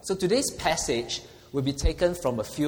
So today's passage will be taken from a few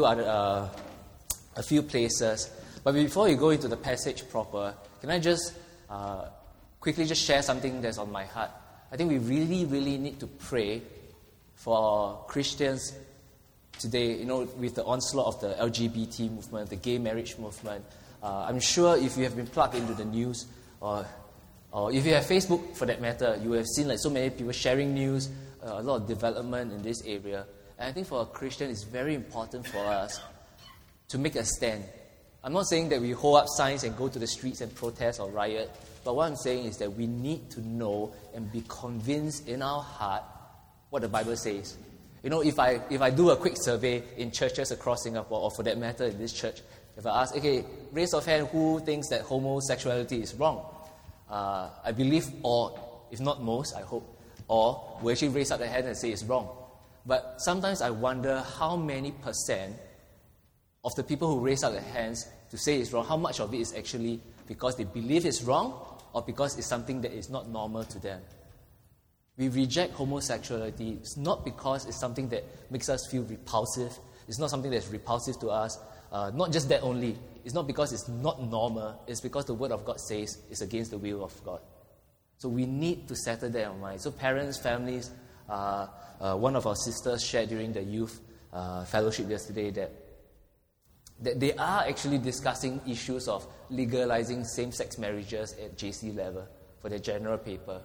places. But before we go into the passage proper, can I just quickly just share something that's on my heart? I think we really, really need to pray for Christians today, with the onslaught of the LGBT movement, the gay marriage movement. I'm sure if you have been plugged into the news, or if you have Facebook for that matter, you have seen so many people sharing news, a lot of development in this area. And I think for a Christian, it's very important for us to make a stand. I'm not saying that we hold up signs and go to the streets and protest or riot, but what I'm saying is that we need to know and be convinced in our heart what the Bible says. If I do a quick survey in churches across Singapore, or for that matter in this church, if I ask, raise of hand, who thinks that homosexuality is wrong? I believe all, if not most, I hope, all will actually raise up their hand and say it's wrong. But sometimes I wonder how many percent of the people who raise up their hands to say it's wrong, how much of it is actually because they believe it's wrong or because it's something that is not normal to them. We reject homosexuality. It's not because it's something that makes us feel repulsive. It's not something that's repulsive to us. Not just that only. It's not because it's not normal. It's because the Word of God says it's against the will of God. So we need to settle that in our mind. So parents, families, one of our sisters shared during the youth fellowship yesterday that they are actually discussing issues of legalizing same-sex marriages at JC level for their general paper.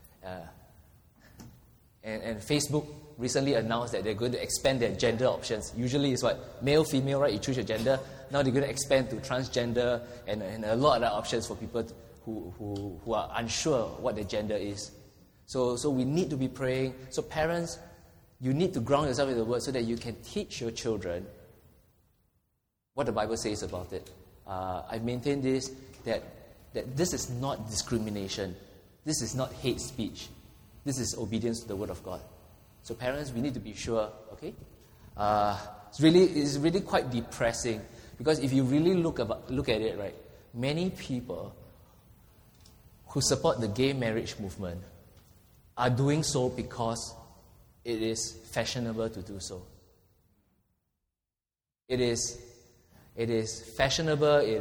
And Facebook recently announced that they're going to expand their gender options. Usually it's male, female, right? You choose your gender. Now they're going to expand to transgender and a lot of other options for people who are unsure what their gender is. So we need to be praying. So parents, you need to ground yourself in the Word so that you can teach your children what the Bible says about it. I maintain this, that this is not discrimination. This is not hate speech. This is obedience to the Word of God. So parents, we need to be sure, okay? It's really quite depressing, because if you really look at it, right, many people who support the gay marriage movement are doing so because it is fashionable to do so. It is fashionable, it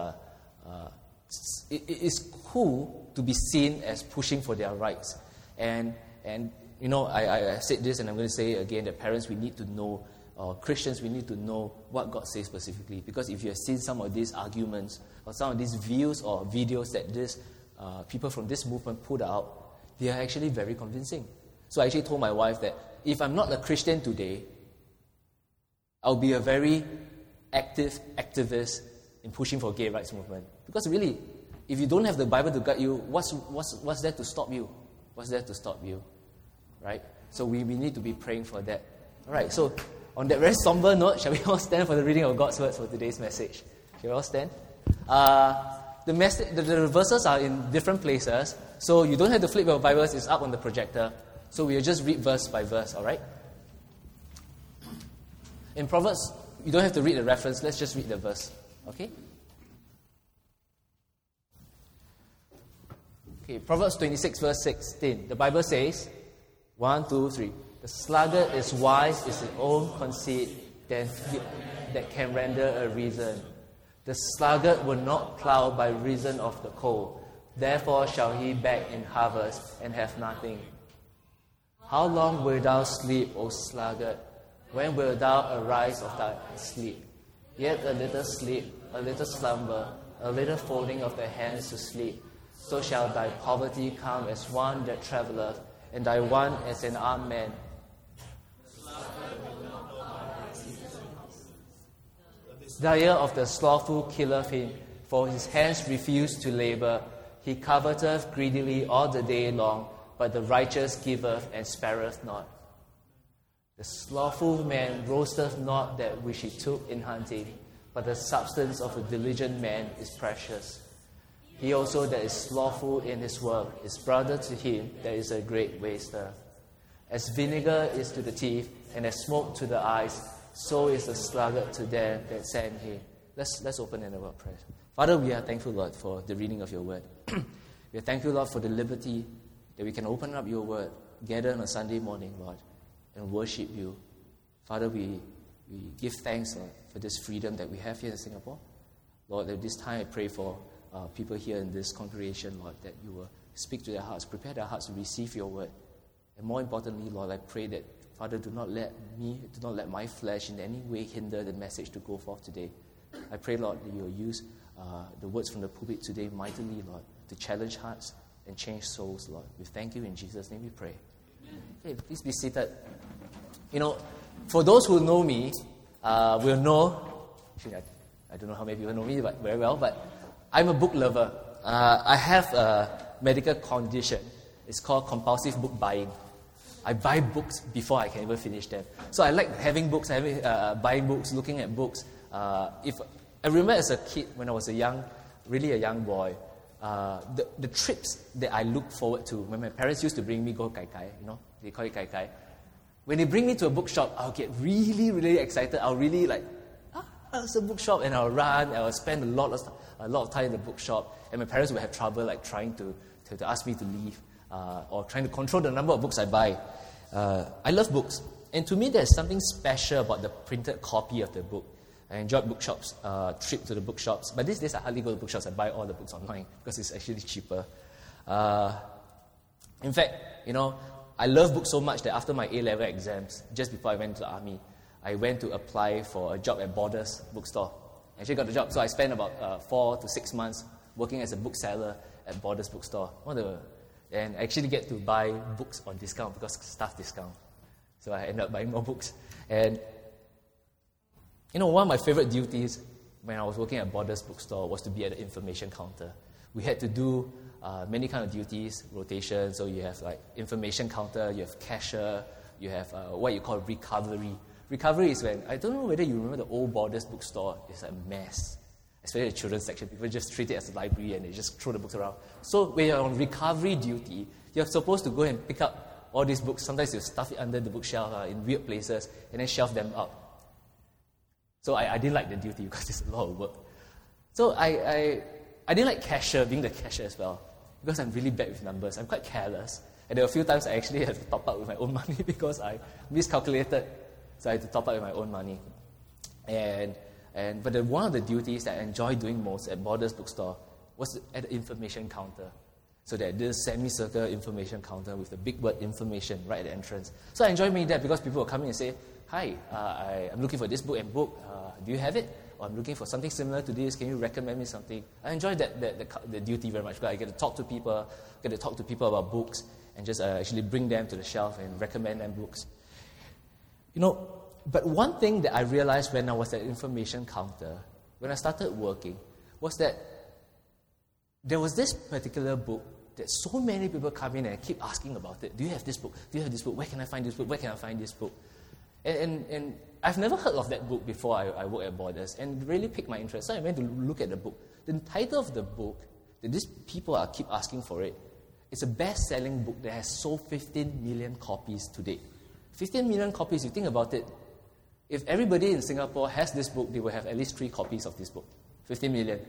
is cool to be seen as pushing for their rights. And I said this, and I'm going to say it again, that parents, we need to know, Christians, we need to know what God says specifically. Because if you have seen some of these arguments, or some of these views or videos that these people from this movement put out, they are actually very convincing. So I actually told my wife that if I'm not a Christian today, I'll be a very activist in pushing for gay rights movement. Because really, if you don't have the Bible to guide you, what's there to stop you? What's there to stop you? Right? So we need to be praying for that. All right, so on that very somber note, shall we all stand for the reading of God's words for today's message? Shall we all stand? The verses are in different places, so you don't have to flip your Bibles, it's up on the projector. So we'll just read verse by verse, all right? In Proverbs, you don't have to read the reference, let's just read the verse, okay? Okay, Proverbs 26, verse 16. The Bible says, 1, 2, 3. The sluggard is wise in his own conceit that can render a reason. The sluggard will not plow by reason of the cold. Therefore shall he beg in harvest and have nothing. How long wilt thou sleep, O sluggard? When wilt thou arise of thy sleep? Yet a little sleep, a little slumber, a little folding of the hands to sleep. So shall thy poverty come as one that travelleth, and thy want as an armed man. The ear of the slothful killeth him, for his hands refuse to labour. He coveteth greedily all the day long, but the righteous giveth and spareth not. The slothful man roasteth not that which he took in hunting, but the substance of a diligent man is precious. He also that is slothful in his work is brother to him that is a great waster. As vinegar is to the teeth, and as smoke to the eyes, so is the sluggard to them that send him. Let's open in a word of prayer. Father, we are thankful, Lord, for the reading of your word. We are thankful, Lord, for the liberty that we can open up your word, gather on a Sunday morning, Lord, and worship you. Father, we give thanks, Lord, for this freedom that we have here in Singapore. Lord, at this time I pray for people here in this congregation, Lord, that you will speak to their hearts, prepare their hearts to receive your word. And more importantly, Lord, I pray that, Father, do not let my flesh in any way hinder the message to go forth today. I pray, Lord, that you will use the words from the pulpit today mightily, Lord, to challenge hearts and change souls, Lord. We thank you in Jesus' name we pray. Okay, please be seated. For those who know me, will know, actually, I don't know how many people know me but very well, but I'm a book lover. I have a medical condition. It's called compulsive book buying. I buy books before I can even finish them. So I like having books, buying books, looking at books. I remember as a kid, when I was really a young boy, the trips that I looked forward to, when my parents used to bring me go kai kai, they call it kai kai. When they bring me to a bookshop, I'll get really, really excited. I'll really it's a bookshop, and I'll run. I'll spend a lot of time in the bookshop, and my parents would have trouble trying to ask me to leave or trying to control the number of books I buy. I love books, and to me, there's something special about the printed copy of the book. I enjoyed bookshops, trip to the bookshops, but these days I hardly go to bookshops. I buy all the books online because it's actually cheaper. In fact, I love books so much that after my A-level exams, just before I went to the army, I went to apply for a job at Borders bookstore. I actually got the job, so I spent about 4 to 6 months working as a bookseller at Borders bookstore. And I actually get to buy books on discount because staff discount. So I ended up buying more books. And one of my favorite duties when I was working at Borders bookstore was to be at the information counter. We had to do many kind of duties, rotation. So you have information counter, you have cashier, you have what you call recovery. Recovery is when, I don't know whether you remember the old Borders bookstore, it's a mess. Especially the children's section, people just treat it as a library and they just throw the books around. So when you're on recovery duty, you're supposed to go and pick up all these books. Sometimes you stuff it under the bookshelf in weird places and then shelf them up. So I didn't like the duty because it's a lot of work. So I didn't like being the cashier as well, because I'm really bad with numbers. I'm quite careless. And there were a few times I actually had to top up with my own money because I miscalculated. So I had to top up with my own money. But one of the duties that I enjoyed doing most at Borders bookstore was at the information counter. So that this semicircle information counter with the big word information right at the entrance. So I enjoyed doing that because people would come in and say, "Hi, I'm looking for this book and book. Do you have it? Or I'm looking for something similar to this. Can you recommend me something?" I enjoyed the duty very much because I get to talk to people about books and just actually bring them to the shelf and recommend them books. But one thing that I realized when I was at the information counter, when I started working, was that there was this particular book that so many people come in and keep asking about it. Do you have this book? Do you have this book? Where can I find this book? Where can I find this book? And I've never heard of that book before I worked at Borders, and really piqued my interest. So I went to look at the book. The title of the book, that these people keep asking for it, it's a best-selling book that has sold 15 million copies to date. 15 million copies, you think about it. If everybody in Singapore has this book, they will have at least 3 copies of this book. 15 million.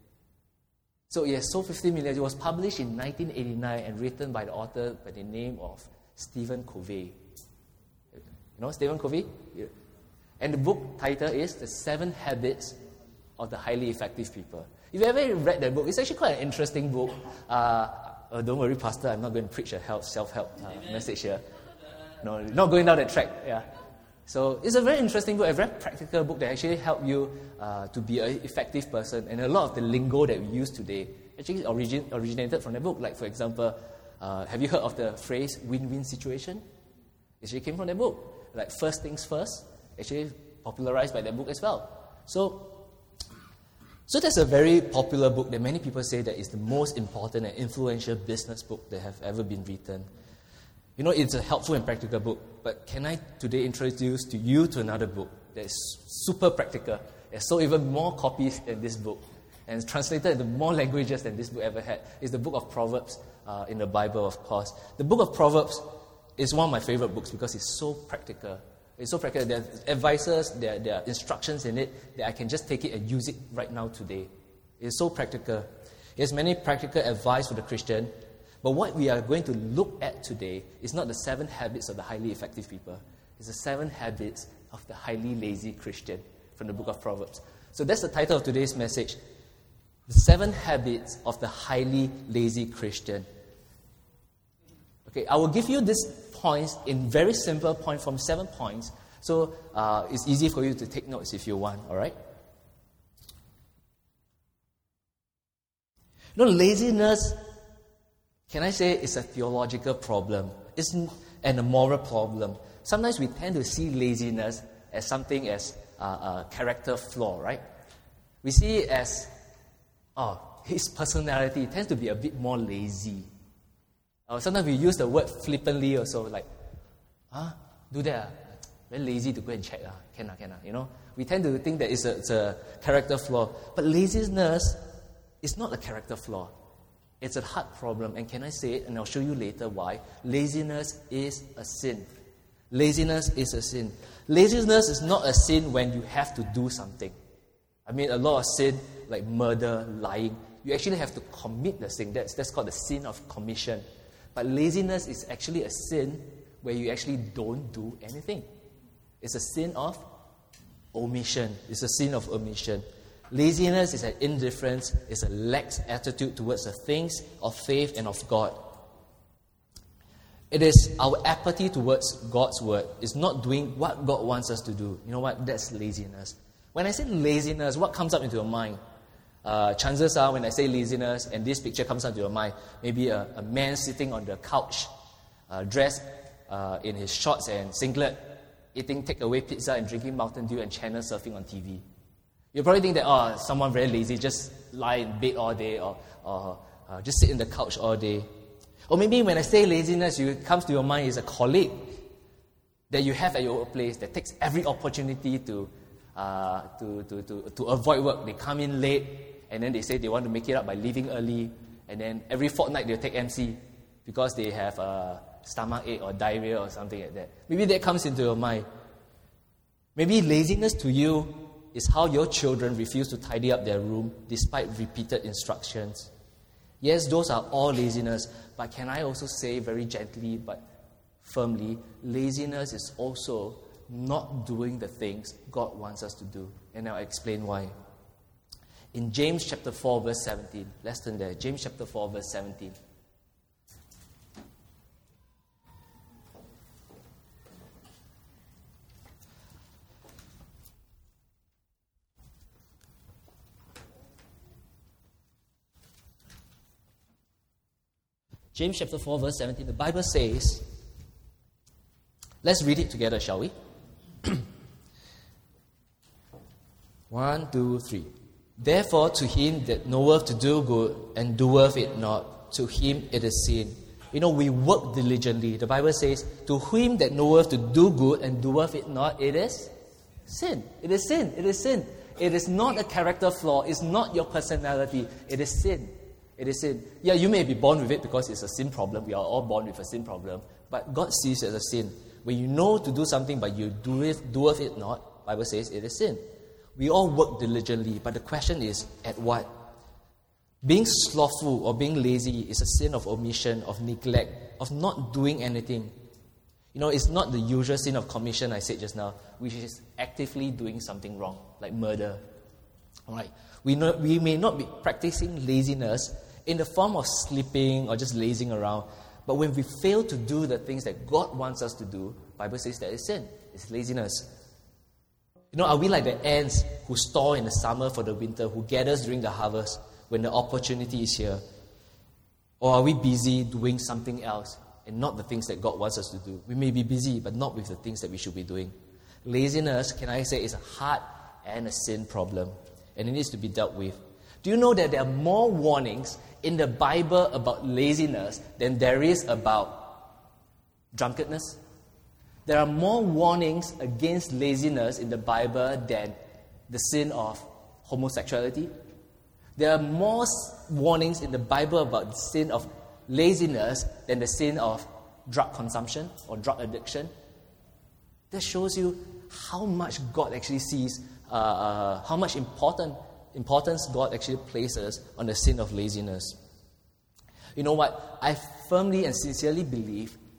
So it has sold 15 million. It was published in 1989 and written by the author by the name of Stephen Covey. You know Stephen Covey? Yeah. And the book title is The 7 Habits of the Highly Effective People. If you ever read that book, it's actually quite an interesting book. Don't worry, Pastor, I'm not going to preach a self-help message here. No, not going down that track. Yeah. So it's a very interesting book, a very practical book that actually help you to be an effective person. And a lot of the lingo that we use today actually originated from the book. Like, for example, have you heard of the phrase win-win situation? It actually came from the book. Like, first things first, actually popularized by that book as well. So that's a very popular book that many people say that is the most important and influential business book that have ever been written. It's a helpful and practical book, but can I today introduce to you to another book that is super practical, that sold even more copies than this book, and is translated into more languages than this book ever had. It's the book of Proverbs in the Bible, of course. The book of Proverbs is one of my favorite books because it's so practical. It's so practical. There are advices, there are instructions in it that I can just take it and use it right now today. It's so practical. It has many practical advice for the Christian. But what we are going to look at today is not the 7 habits of the highly effective people. It's the 7 habits of the highly lazy Christian from the book of Proverbs. So that's the title of today's message. The 7 habits of the highly lazy Christian. Okay, I will give you these points in very simple points from 7 points. So it's easy for you to take notes if you want, all right? Laziness, can I say, is a theological problem and a moral problem. Sometimes we tend to see laziness as something as a character flaw, right? We see it as, his personality tends to be a bit more lazy. Sometimes we use the word flippantly also, like, do that, very lazy to go and check, can. We tend to think that it's a character flaw. But laziness is not a character flaw. It's a heart problem. And can I say it? And I'll show you later why. Laziness is a sin. Laziness is a sin. Laziness is not a sin when you have to do something. I mean, a lot of sin, like murder, lying, you actually have to commit the sin. That's called the sin of commission. But laziness is actually a sin where you actually don't do anything. It's a sin of omission. It's a sin of omission. Laziness is an indifference, it's a lax attitude towards the things of faith and of God. It is our apathy towards God's word. It's not doing what God wants us to do. You know what? That's laziness. When I say laziness, what comes up into your mind? Chances are when I say laziness and this picture comes up to your mind, maybe a man sitting on the couch, dressed in his shorts and singlet, eating takeaway pizza and drinking Mountain Dew and channel surfing on TV. You probably think that, someone very lazy, just lie in bed all day or just sit in the couch all day. Or maybe when I say laziness, it comes to your mind is a colleague that you have at your workplace that takes every opportunity to avoid work. They come in late and then they say they want to make it up by leaving early, and then every fortnight they'll take MC because they have a stomach ache or diarrhea or something like that. Maybe that comes into your mind. Maybe laziness to you is how your children refuse to tidy up their room despite repeated instructions. Yes, those are all laziness, but can I also say very gently but firmly, laziness is also not doing the things God wants us to do. And I'll explain why. In James chapter 4, verse 17, let's turn there. James chapter 4, verse 17. James chapter 4, verse 17, the Bible says, let's read it together, shall we? 1, 2, 3. Therefore, to him that knoweth to do good and doeth it not, to him it is sin. We work diligently. The Bible says, to him that knoweth to do good and doeth it not, it is sin. It is sin. It is sin. It is not a character flaw. It's not your personality. It is sin. It is sin. Yeah, you may be born with it because it's a sin problem. We are all born with a sin problem. But God sees it as a sin. When you know to do something but you doeth it not, the Bible says it is sin. We all work diligently, but the question is, at what? Being slothful or being lazy is a sin of omission, of neglect, of not doing anything. It's not the usual sin of commission I said just now, which is actively doing something wrong, like murder. All right. We may not be practicing laziness in the form of sleeping or just lazing around, but when we fail to do the things that God wants us to do, the Bible says that is sin. It's laziness. Are we like the ants who store in the summer for the winter, who gathers during the harvest when the opportunity is here? Or are we busy doing something else and not the things that God wants us to do? We may be busy, but not with the things that we should be doing. Laziness, can I say, is a heart and a sin problem, and it needs to be dealt with. Do you know that there are more warnings in the Bible about laziness than there is about drunkenness? There are more warnings against laziness in the Bible than the sin of homosexuality. There are more warnings in the Bible about the sin of laziness than the sin of drug consumption or drug addiction. That shows you how much God actually sees, how much importance God actually places on the sin of laziness. You know what? I firmly and sincerely believe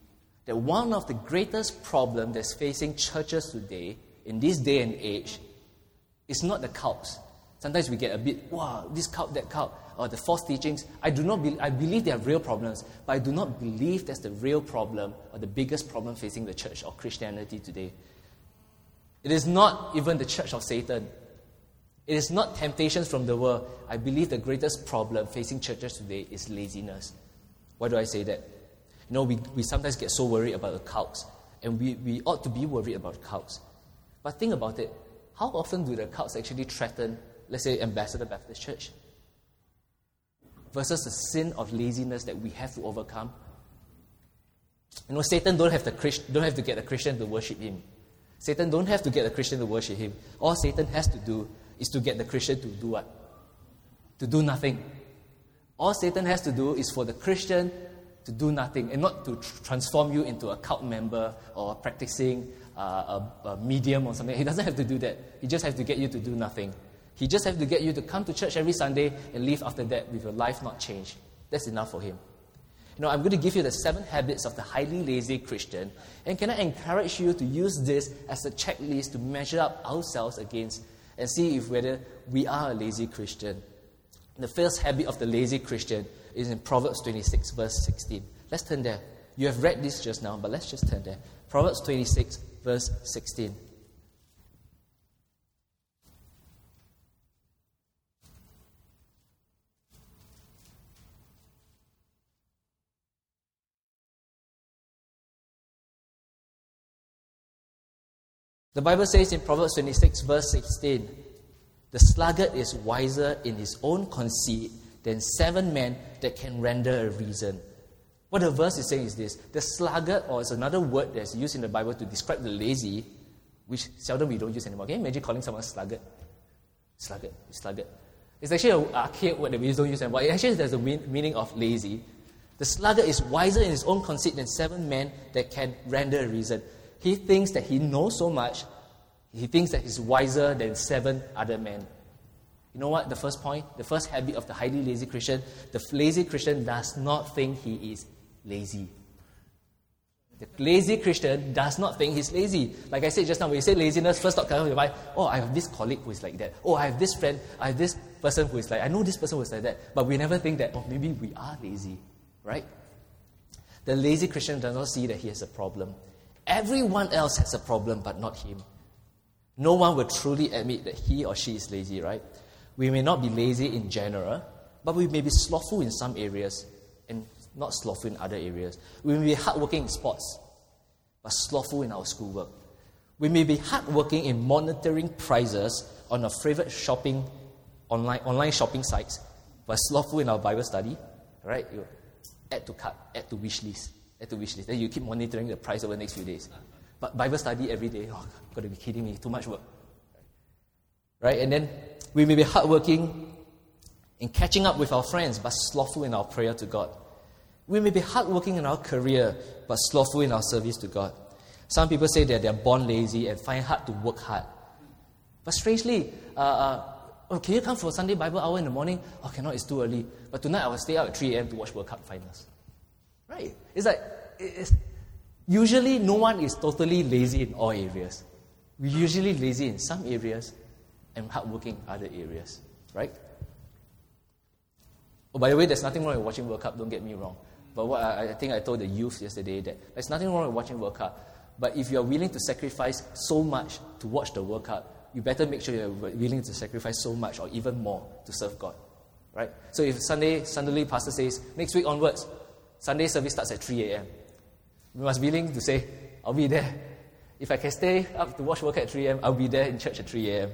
that one of the greatest problems that's facing churches today, in this day and age, is not the cults. Sometimes we get a bit, wow, this cult, that cult, or the false teachings. I believe they have real problems, but I do not believe that's the real problem or the biggest problem facing the church or Christianity today. It is not even the church of Satan. It is not temptations from the world. I believe the greatest problem facing churches today is laziness. Why do I say that? We sometimes get so worried about the cults, and we ought to be worried about cults. But think about it. How often do the cults actually threaten, let's say, Ambassador Baptist Church? Versus the sin of laziness that we have to overcome. Satan don't have to get a Christian to worship him. Satan don't have to get a Christian to worship him. All Satan has to do is to get the Christian to do what? To do nothing. All Satan has to do is for the Christian to do nothing and not to transform you into a cult member or practicing a medium or something. He doesn't have to do that. He just has to get you to do nothing. He just has to get you to come to church every Sunday and leave after that with your life not changed. That's enough for him. I'm going to give you the 7 habits of the highly lazy Christian. And can I encourage you to use this as a checklist to measure up ourselves against and see if whether we are a lazy Christian. The first habit of the lazy Christian is in Proverbs 26, verse 16. Let's turn there. You have read this just now, but let's just turn there. Proverbs 26, verse 16. The Bible says in Proverbs 26, verse 16, the sluggard is wiser in his own conceit than 7 men that can render a reason. What the verse is saying is this. The sluggard, or it's another word that's used in the Bible to describe the lazy, which seldom we don't use anymore. Can you imagine calling someone sluggard? Sluggard. It's actually an archaic word that we don't use anymore. It actually has the meaning of lazy. The sluggard is wiser in his own conceit than 7 men that can render a reason. He thinks that he knows so much. He thinks that he's wiser than 7 other men. You know what? The first point, the first habit of the highly lazy Christian, the lazy Christian does not think he is lazy. The lazy Christian does not think he's lazy. Like I said just now, when you say laziness, first thought comes to your mind, I have this colleague who is like that. I have this friend, I have this person who is like, I know this person who is like that. But we never think that, maybe we are lazy, right? The lazy Christian does not see that he has a problem. Everyone else has a problem, but not him. No one will truly admit that he or she is lazy, right? We may not be lazy in general, but we may be slothful in some areas and not slothful in other areas. We may be hardworking in sports, but slothful in our schoolwork. We may be hardworking in monitoring prices on our favorite online shopping sites, but slothful in our Bible study, right? You add to cart, add to wish list. Then you keep monitoring the price over the next few days. But Bible study every day, got to be kidding me, too much work. Right? And then we may be hardworking in catching up with our friends, but slothful in our prayer to God. We may be hardworking in our career, but slothful in our service to God. Some people say that they're born lazy and find hard to work hard. But strangely, can you come for Sunday Bible hour in the morning? Cannot, it's too early. But tonight I will stay out at 3 a.m. to watch World Cup finals. Right? It's like, usually no one is totally lazy in all areas. We're usually lazy in some areas and hardworking in other areas. Right? By the way, there's nothing wrong with watching World Cup, don't get me wrong. But what I think I told the youth yesterday that there's nothing wrong with watching World Cup. But if you're willing to sacrifice so much to watch the World Cup, you better make sure you're willing to sacrifice so much or even more to serve God. Right? So if suddenly pastor says, next week onwards, Sunday service starts at 3 a.m. We must be willing to say, I'll be there. If I can stay up to watch World Cup at 3 a.m., I'll be there in church at 3 a.m.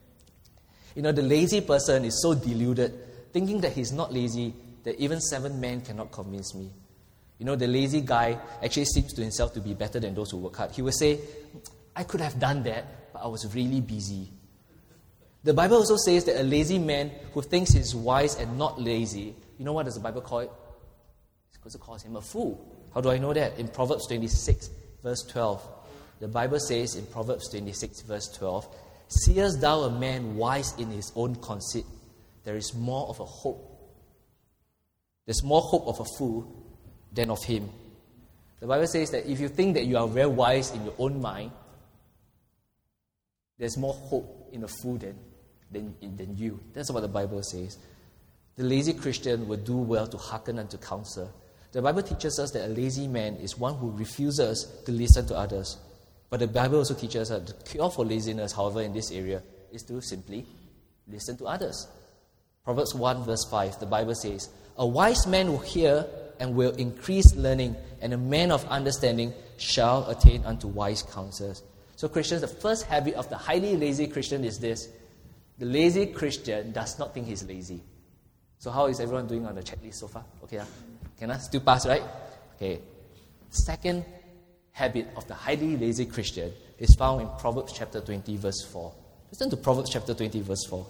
The lazy person is so deluded, thinking that he's not lazy, that even 7 men cannot convince me. The lazy guy actually seems to himself to be better than those who work hard. He will say, I could have done that, but I was really busy. The Bible also says that a lazy man who thinks he's wise and not lazy, what does the Bible call it? It calls him a fool. How do I know that? In Proverbs 26, verse 12. The Bible says in Proverbs 26, verse 12, seest thou a man wise in his own conceit? There is more of a hope. There's more hope of a fool than of him. The Bible says that if you think that you are very wise in your own mind, there's more hope in a fool than you. That's what the Bible says. The lazy Christian will do well to hearken unto counsel. The Bible teaches us that a lazy man is one who refuses to listen to others. But the Bible also teaches us that the cure for laziness, however, in this area, is to simply listen to others. Proverbs 1 verse 5, the Bible says, a wise man will hear and will increase learning, and a man of understanding shall attain unto wise counsels. So Christians, the first habit of the highly lazy Christian is this. The lazy Christian does not think he's lazy. So how is everyone doing on the checklist so far? Okay, can I still pass, right? Okay. Second habit of the highly lazy Christian is found in Proverbs chapter 20 verse 4. Listen to Proverbs chapter 20 verse 4.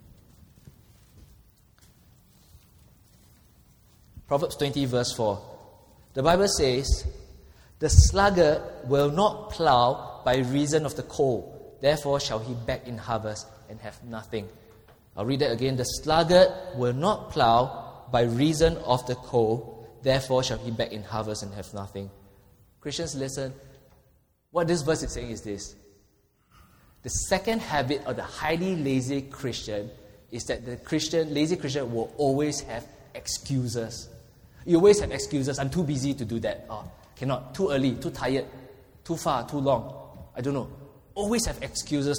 Proverbs 20 verse 4. The Bible says, the sluggard will not plow by reason of the cold, therefore shall he beg in harvest and have nothing. I'll read that again. The sluggard will not plow by reason of the cold, therefore shall he beg in harvest and have nothing. Christians, listen. What this verse is saying is this. The second habit of the highly lazy Christian is that the lazy Christian will always have excuses. You always have excuses. I'm too busy to do that. Oh, cannot. Too early, too tired, too far, too long. I don't know. Always have excuses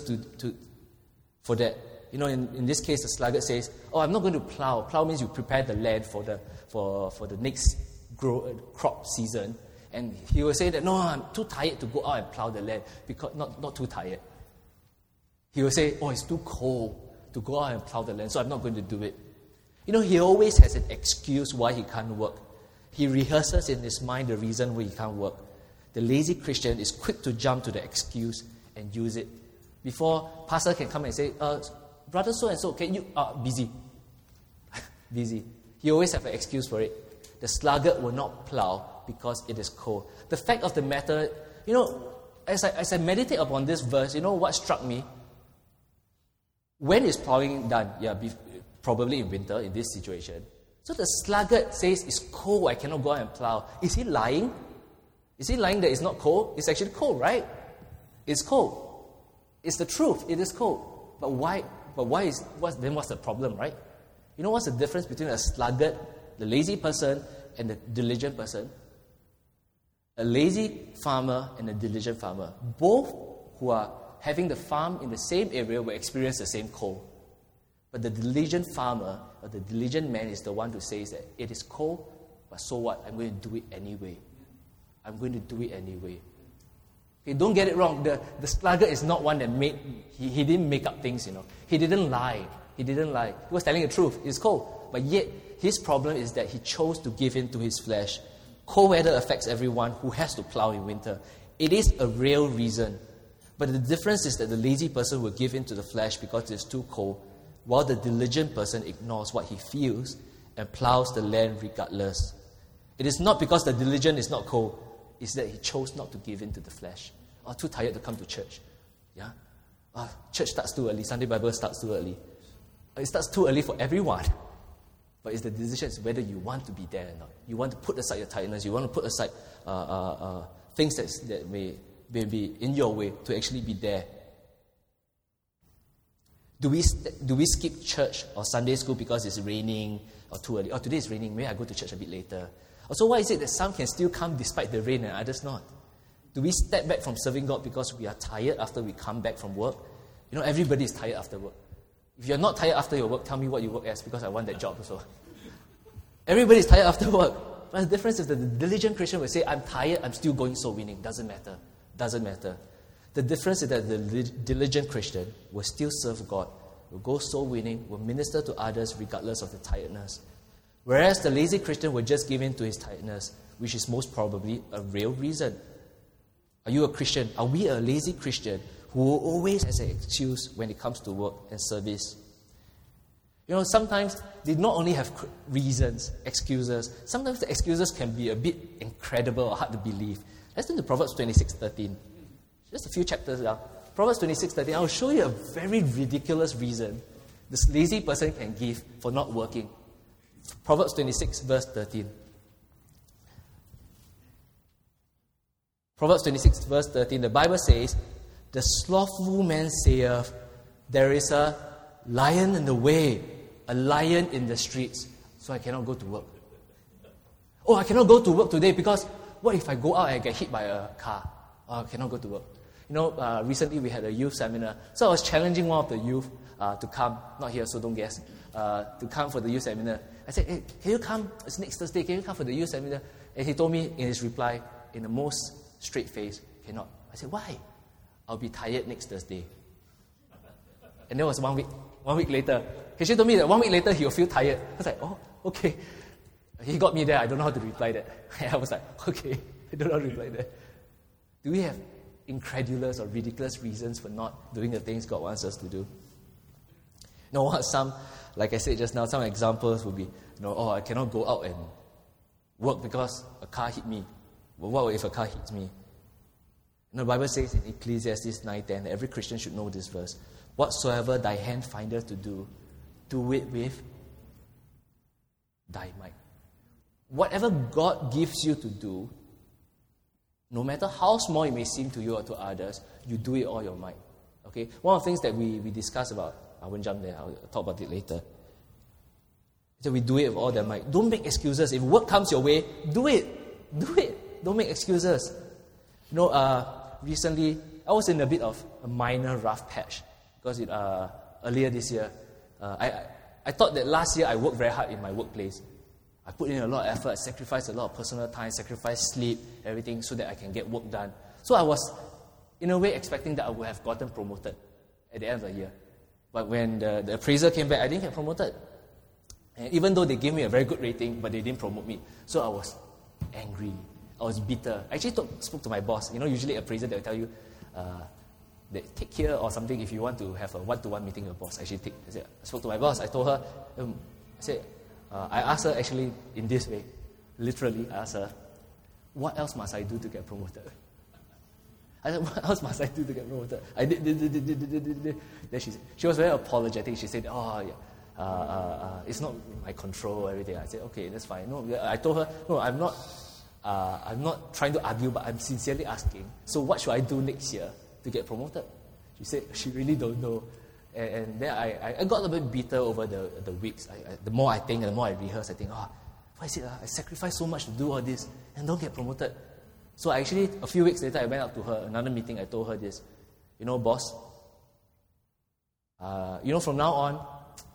for that. You know, in this case, the sluggard says, oh, I'm not going to plow. Plow means you prepare the land for the next crop season. And he will say that, no, I'm too tired to go out and plow the land. Because not too tired. He will say, oh, it's too cold to go out and plow the land, so I'm not going to do it. You know, he always has an excuse why he can't work. He rehearses in his mind the reason why he can't work. The lazy Christian is quick to jump to the excuse and use it. Before pastor can come and say, brother so-and-so, can you... busy. Busy. He always has an excuse for it. The sluggard will not plow because it is cold. The fact of the matter, you know, as I meditate upon this verse, you know what struck me? When is plowing done? Yeah, probably in winter, in this situation. So the sluggard says, it's cold, I cannot go out and plow. Is he lying? Is he lying that it's not cold? It's actually cold, right? It's cold. It's the truth, it is cold. But why? What's the problem, right? You know what's the difference between a sluggard, the lazy person, and the diligent person? A lazy farmer and a diligent farmer. Both who are having the farm in the same area will experience the same cold. But the diligent farmer or the diligent man is the one who says that it is cold, but so what? I'm going to do it anyway. I'm going to do it anyway. Okay, don't get it wrong. The sluggard is not one that he didn't make up things, you know. He didn't lie. He was telling the truth. It's cold. But yet, his problem is that he chose to give in to his flesh. Cold weather affects everyone who has to plow in winter. It is a real reason. But the difference is that the lazy person will give in to the flesh because it's too cold, while the diligent person ignores what he feels and plows the land regardless. It is not because the diligent is not cold, it's that he chose not to give in to the flesh. Oh, too tired to come to church. Yeah? Church starts too early, Sunday Bible starts too early. It starts too early for everyone. But it's the decision is whether you want to be there or not. You want to put aside your tiredness, you want to put aside things that may be in your way to actually be there. Do we skip church or Sunday school because it's raining or too early? Oh, today it's raining, maybe I go to church a bit later. Also, why is it that some can still come despite the rain and others not? Do we step back from serving God because we are tired after we come back from work? You know, everybody is tired after work. If you're not tired after your work, tell me what you work as, because I want that job also. Everybody is tired after work. But the difference is that the diligent Christian will say, I'm tired, I'm still going soul winning. Doesn't matter. The difference is that the diligent Christian will still serve God, will go soul winning, will minister to others regardless of the tiredness. Whereas the lazy Christian will just give in to his tiredness, which is most probably a real reason. Are you a Christian? Are we a lazy Christian who always has an excuse when it comes to work and service? You know, sometimes they not only have reasons, excuses, sometimes the excuses can be a bit incredible or hard to believe. Let's turn to Proverbs 26:13. Just a few chapters down. Proverbs 26:13. I will show you a very ridiculous reason this lazy person can give for not working. Proverbs 26, verse 13. Proverbs 26 verse 13, the Bible says, the slothful man saith, there is a lion in the way, a lion in the streets, so I cannot go to work. Oh, I cannot go to work today because what if I go out and I get hit by a car? Oh, I cannot go to work. Recently we had a youth seminar, so I was challenging one of the youth to come, not here, so don't guess, to come for the youth seminar. I said, hey, can you come? It's next Thursday, can you come for the youth seminar? And he told me in his reply, in the most straight face, cannot. I said, why? I'll be tired next Thursday. And that was 1 week. 1 week later, he told me that 1 week later he will feel tired. I was like, oh, okay. He got me there. I don't know how to reply that. I was like, okay, I don't know how to reply that. Do we have incredulous or ridiculous reasons for not doing the things God wants us to do? Some, like I said just now, some examples would be, I cannot go out and work because a car hit me. Well, what if a car hits me? The Bible says in Ecclesiastes 9:10, every Christian should know this verse. Whatsoever thy hand findeth to do, do it with thy might. Whatever God gives you to do, no matter how small it may seem to you or to others, you do it all your might. Okay? One of the things that we discuss about, I won't jump there, I'll talk about it later. So we do it with all their might. Don't make excuses. If work comes your way, do it. Do it. Don't make excuses. Recently, I was in a bit of a minor rough patch because earlier this year, I thought that last year I worked very hard in my workplace. I put in a lot of effort, sacrificed a lot of personal time, sacrificed sleep, everything, so that I can get work done. So I was, in a way, expecting that I would have gotten promoted at the end of the year. But when the appraiser came back, I didn't get promoted. And even though they gave me a very good rating, but they didn't promote me. So I was angry. I was bitter. I actually spoke to my boss. Usually appraiser, they'll tell you, that take care or something if you want to have a one-to-one meeting with your boss. I spoke to my boss. I told her, I asked her actually in this way, literally, I asked her, what else must I do to get promoted? I said, what else must I do to get promoted? I did. Then she was very apologetic. She said, it's not in my control, everything. I said, okay, that's fine. No, I told her, no, I'm not trying to argue, but I'm sincerely asking. So what should I do next year to get promoted? She said, she really don't know. And then I got a bit bitter over the weeks. The more I think, the more I rehearse, I think, what is it? I sacrificed so much to do all this and don't get promoted. So actually, a few weeks later, I went up to her, another meeting, I told her this. Boss, from now on,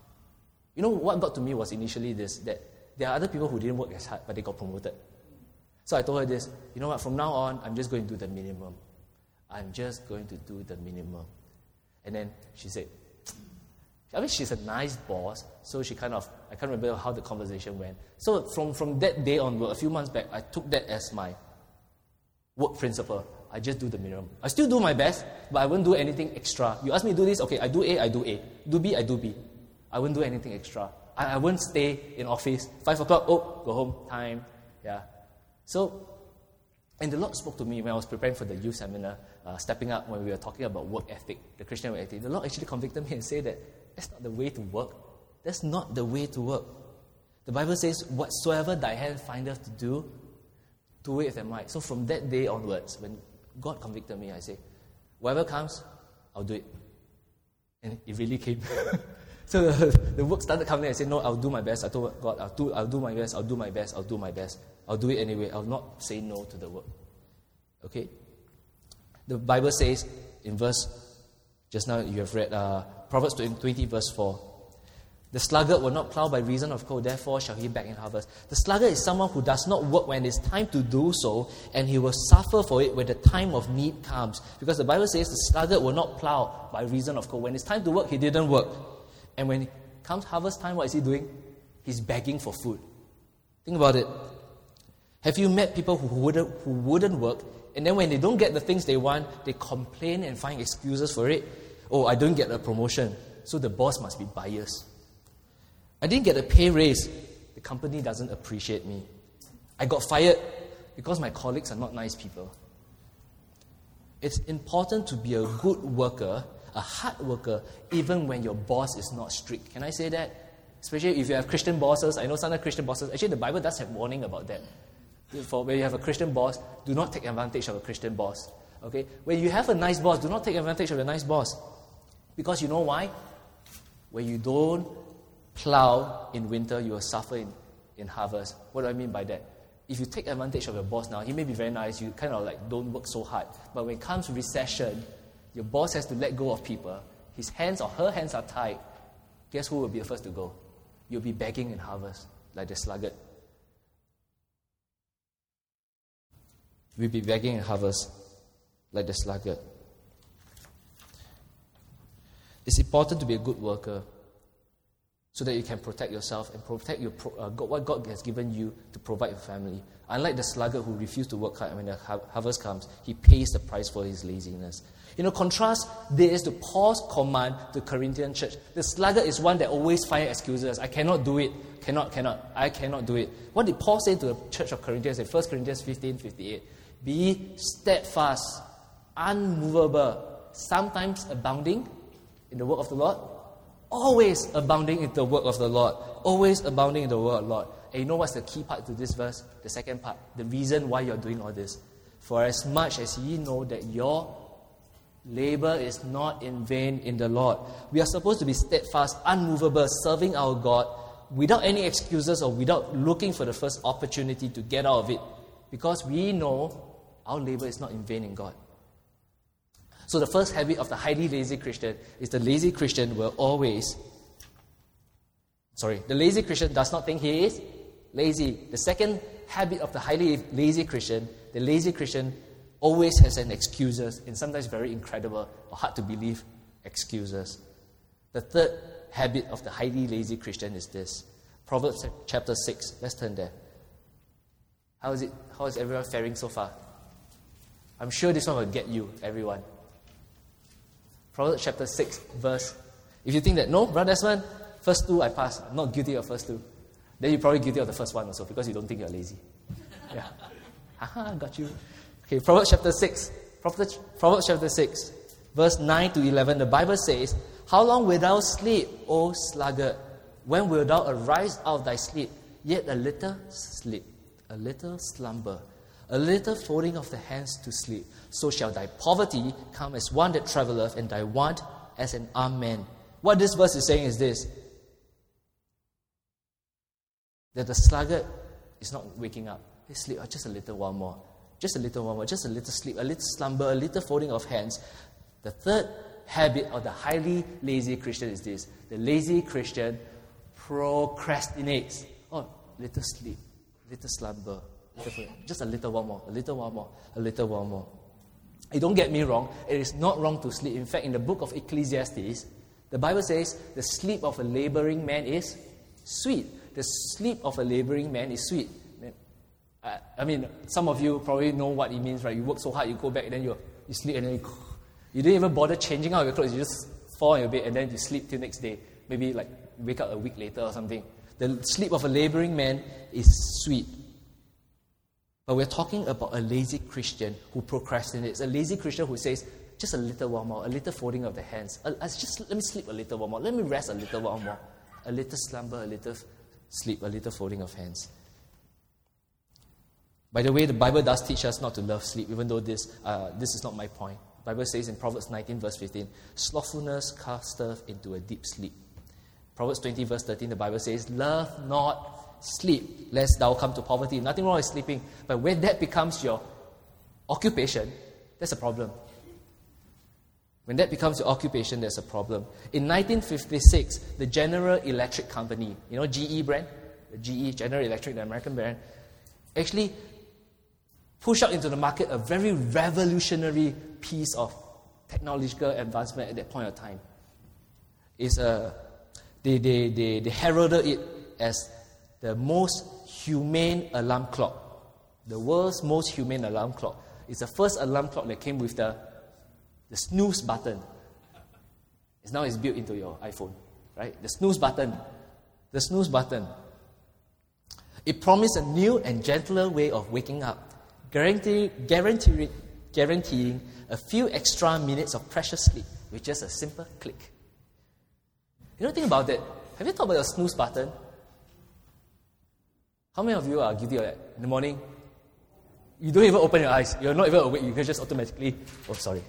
what got to me was initially this, that there are other people who didn't work as hard, but they got promoted. So I told her this, from now on, I'm just going to do the minimum. I'm just going to do the minimum. And then she said, she's a nice boss, so I can't remember how the conversation went. So from that day onward, a few months back, I took that as my work principle. I just do the minimum. I still do my best, but I won't do anything extra. You ask me to do this, okay, I do A, I do A. Do B, I do B. I won't do anything extra. I won't stay in office. 5 o'clock, go home, time. Yeah. So, and the Lord spoke to me when I was preparing for the youth seminar, stepping up when we were talking about work ethic, the Christian work ethic. The Lord actually convicted me and said that that's not the way to work. That's not the way to work. The Bible says, whatsoever thy hand findeth to do it with thy might. So from that day onwards, when God convicted me, I say, whatever comes, I'll do it. And it really came. So the work started coming. I said, no, I'll do my best. I told God, I'll do my best. I'll do my best. I'll do my best. I'll do it anyway. I'll not say no to the work. Okay? The Bible says in verse, just now you have read, Proverbs 20 verse 4. The sluggard will not plow by reason of cold, therefore shall he beck in harvest. The sluggard is someone who does not work when it's time to do so, and he will suffer for it when the time of need comes. Because the Bible says the sluggard will not plow by reason of cold. When it's time to work, he didn't work. And when it comes harvest time, what is he doing? He's begging for food. Think about it. Have you met people who wouldn't work, and then when they don't get the things they want, they complain and find excuses for it? Oh, I don't get a promotion, so the boss must be biased. I didn't get a pay raise. The company doesn't appreciate me. I got fired because my colleagues are not nice people. It's important to be a good worker, a hard worker, even when your boss is not strict. Can I say that? Especially if you have Christian bosses. I know some of Christian bosses. Actually, the Bible does have warning about that. For when you have a Christian boss, do not take advantage of a Christian boss. Okay? When you have a nice boss, do not take advantage of a nice boss. Because you know why? When you don't plow in winter, you will suffer in harvest. What do I mean by that? If you take advantage of your boss now, he may be very nice, you kind of like don't work so hard. But when it comes to recession, your boss has to let go of people. His hands or her hands are tied. Guess who will be the first to go? You'll be begging in harvest, like the sluggard. We'll be begging in harvest, like the sluggard. It's important to be a good worker so that you can protect yourself and protect what God has given you to provide your family. Unlike the sluggard who refused to work hard, when the harvest comes, he pays the price for his laziness. Contrast this to Paul's command to the Corinthian church. The sluggard is one that always finds excuses. I cannot do it. I cannot do it. What did Paul say to the church of Corinthians in 1 Corinthians 15:58? Be steadfast, unmovable, sometimes abounding in the work of the Lord, always abounding in the work of the Lord. Always abounding in the work of the Lord. And you know what's the key part to this verse? The second part. The reason why you're doing all this. For as much as ye know that your labor is not in vain in the Lord. We are supposed to be steadfast, unmovable, serving our God without any excuses or without looking for the first opportunity to get out of it. Because we know our labor is not in vain in God. So the first habit of the highly lazy Christian is the lazy Christian will always... the lazy Christian does not think he is lazy. The second habit of the highly lazy Christian, the lazy Christian always has an excuses, and sometimes very incredible or hard to believe excuses. The third habit of the highly lazy Christian is this. Proverbs chapter 6. Let's turn there. How is everyone faring so far? I'm sure this one will get you, everyone. Proverbs chapter 6, verse. If you think that, no, Brother Desmond, first two I passed, I'm not guilty of first two, then you're probably guilty of the first one also because you don't think you're lazy. Yeah. Haha, got you. Okay, Proverbs chapter 6. Proverbs chapter 6, verse 9 to 11, the Bible says, How long wilt thou sleep, O sluggard? When wilt thou arise out of thy sleep? Yet a little sleep, a little slumber, a little folding of the hands to sleep. So shall thy poverty come as one that travelleth, and thy want as an armed man. What this verse is saying is this: that the sluggard is not waking up. He sleep just a little while more. Just a little while more. Just a little sleep, a little slumber, a little folding of hands. The third habit of the highly lazy Christian is this: the lazy Christian procrastinates. Oh, little sleep, little slumber, just a little while more, a little while more, a little while more. Hey, don't get me wrong, it is not wrong to sleep. In fact, in the book of Ecclesiastes, the Bible says the sleep of a laboring man is sweet. The sleep of a laboring man is sweet. I mean, some of you probably know what it means, right? You work so hard, you go back, and then you sleep, and then you didn't even bother changing out your clothes. You just fall in your bed, and then you sleep till next day. Maybe like you wake up a week later or something. The sleep of a laboring man is sweet. But we're talking about a lazy Christian who procrastinates. A lazy Christian who says, just a little while more, a little folding of the hands. Let me sleep a little while more. Let me rest a little while more. A little slumber, a little sleep, a little folding of hands. By the way, the Bible does teach us not to love sleep, even though this is not my point. The Bible says in Proverbs 19, verse 15, slothfulness casteth into a deep sleep. Proverbs 20, verse 13, the Bible says, love not sleep, lest thou come to poverty. Nothing wrong with sleeping, but when that becomes your occupation, that's a problem. When that becomes your occupation, there's a problem. In 1956, the General Electric Company, you know GE brand? The GE, General Electric, the American brand, actually pushed out into the market a very revolutionary piece of technological advancement at that point of time. They heralded it as the most humane alarm clock. The world's most humane alarm clock. It's the first alarm clock that came with the snooze button. Now it's built into your iPhone, right? The snooze button. The snooze button. It promised a new and gentler way of waking up, guaranteeing a few extra minutes of precious sleep with just a simple click. You know, think about it. Have you thought about your snooze button? How many of you are guilty of that? In the morning, You don't even open your eyes. You're not even awake. You can just automatically... Oh, sorry.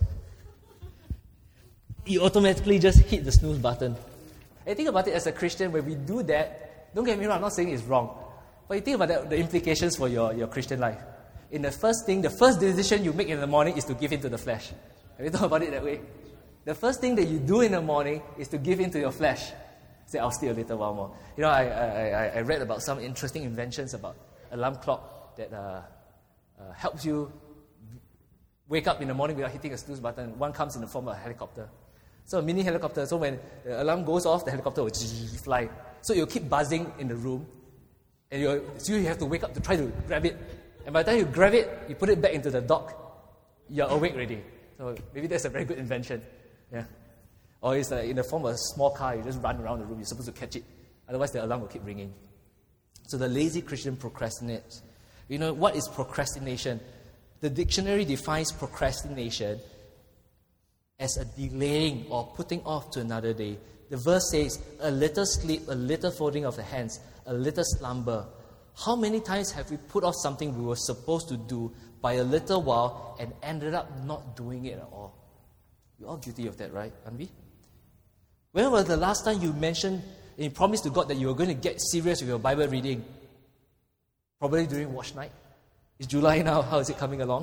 You automatically just hit the snooze button. And think about it as a Christian, when we do that, don't get me wrong, I'm not saying it's wrong. But you think about the implications for your Christian life. In the first decision you make in the morning is to give in to the flesh. Have you thought about it that way? The first thing that you do in the morning is to give in to your flesh. Say, I'll stay a little while more. You know, I read about some interesting inventions about alarm clock that helps you wake up in the morning without hitting a snooze button. One comes in the form of a helicopter. So a mini helicopter, so when the alarm goes off, the helicopter will fly. So it will keep buzzing in the room, and you have to wake up to try to grab it. And by the time you grab it, you put it back into the dock, you're awake already. So maybe that's a very good invention. Yeah. Or it's in the form of a small car, you just run around the room, you're supposed to catch it. Otherwise the alarm will keep ringing. So the lazy Christian procrastinates. You know, what is procrastination? The dictionary defines procrastination as a delaying or putting off to another day. The verse says, a little sleep, a little folding of the hands, a little slumber. How many times have we put off something we were supposed to do by a little while and ended up not doing it at all? We're all guilty of that, right? Aren't we? When was the last time you mentioned and you promised to God that you were going to get serious with your Bible reading? Probably during watch night. It's July now. How is it coming along?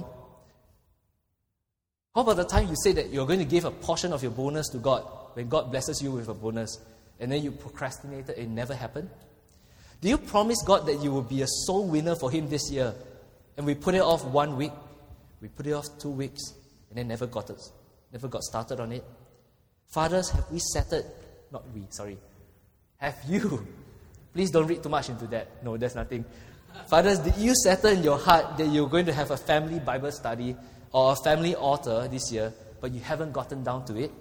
How about the time you say that you're going to give a portion of your bonus to God when God blesses you with a bonus and then you procrastinated and it never happened? Do you promise God that you will be a soul winner for Him this year and we put it off 1 week, we put it off 2 weeks and then never got started on it? Fathers, have we settled? Not we, sorry. Have you? Please don't read too much into that. No, there's nothing. Fathers, did you settle in your heart that you're going to have a family Bible study or a family altar this year, but you haven't gotten down to it?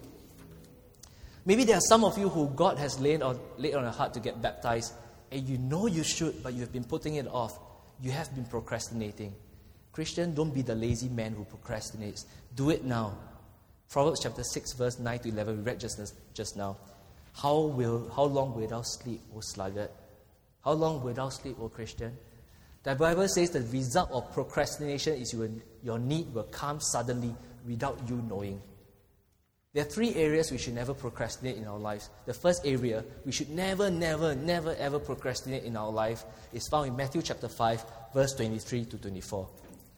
Maybe there are some of you who God has laid on your heart to get baptized, and you know you should, but you have been putting it off. You have been procrastinating. Christian, don't be the lazy man who procrastinates. Do it now. Proverbs chapter 6, verse 9 to 11, we read just now. How long wilt thou sleep, O sluggard? How long wilt thou sleep, O Christian? The Bible says the result of procrastination is your need will come suddenly without you knowing. There are 3 areas we should never procrastinate in our lives. The first area we should never, ever procrastinate in our life is found in Matthew chapter 5, verse 23 to 24.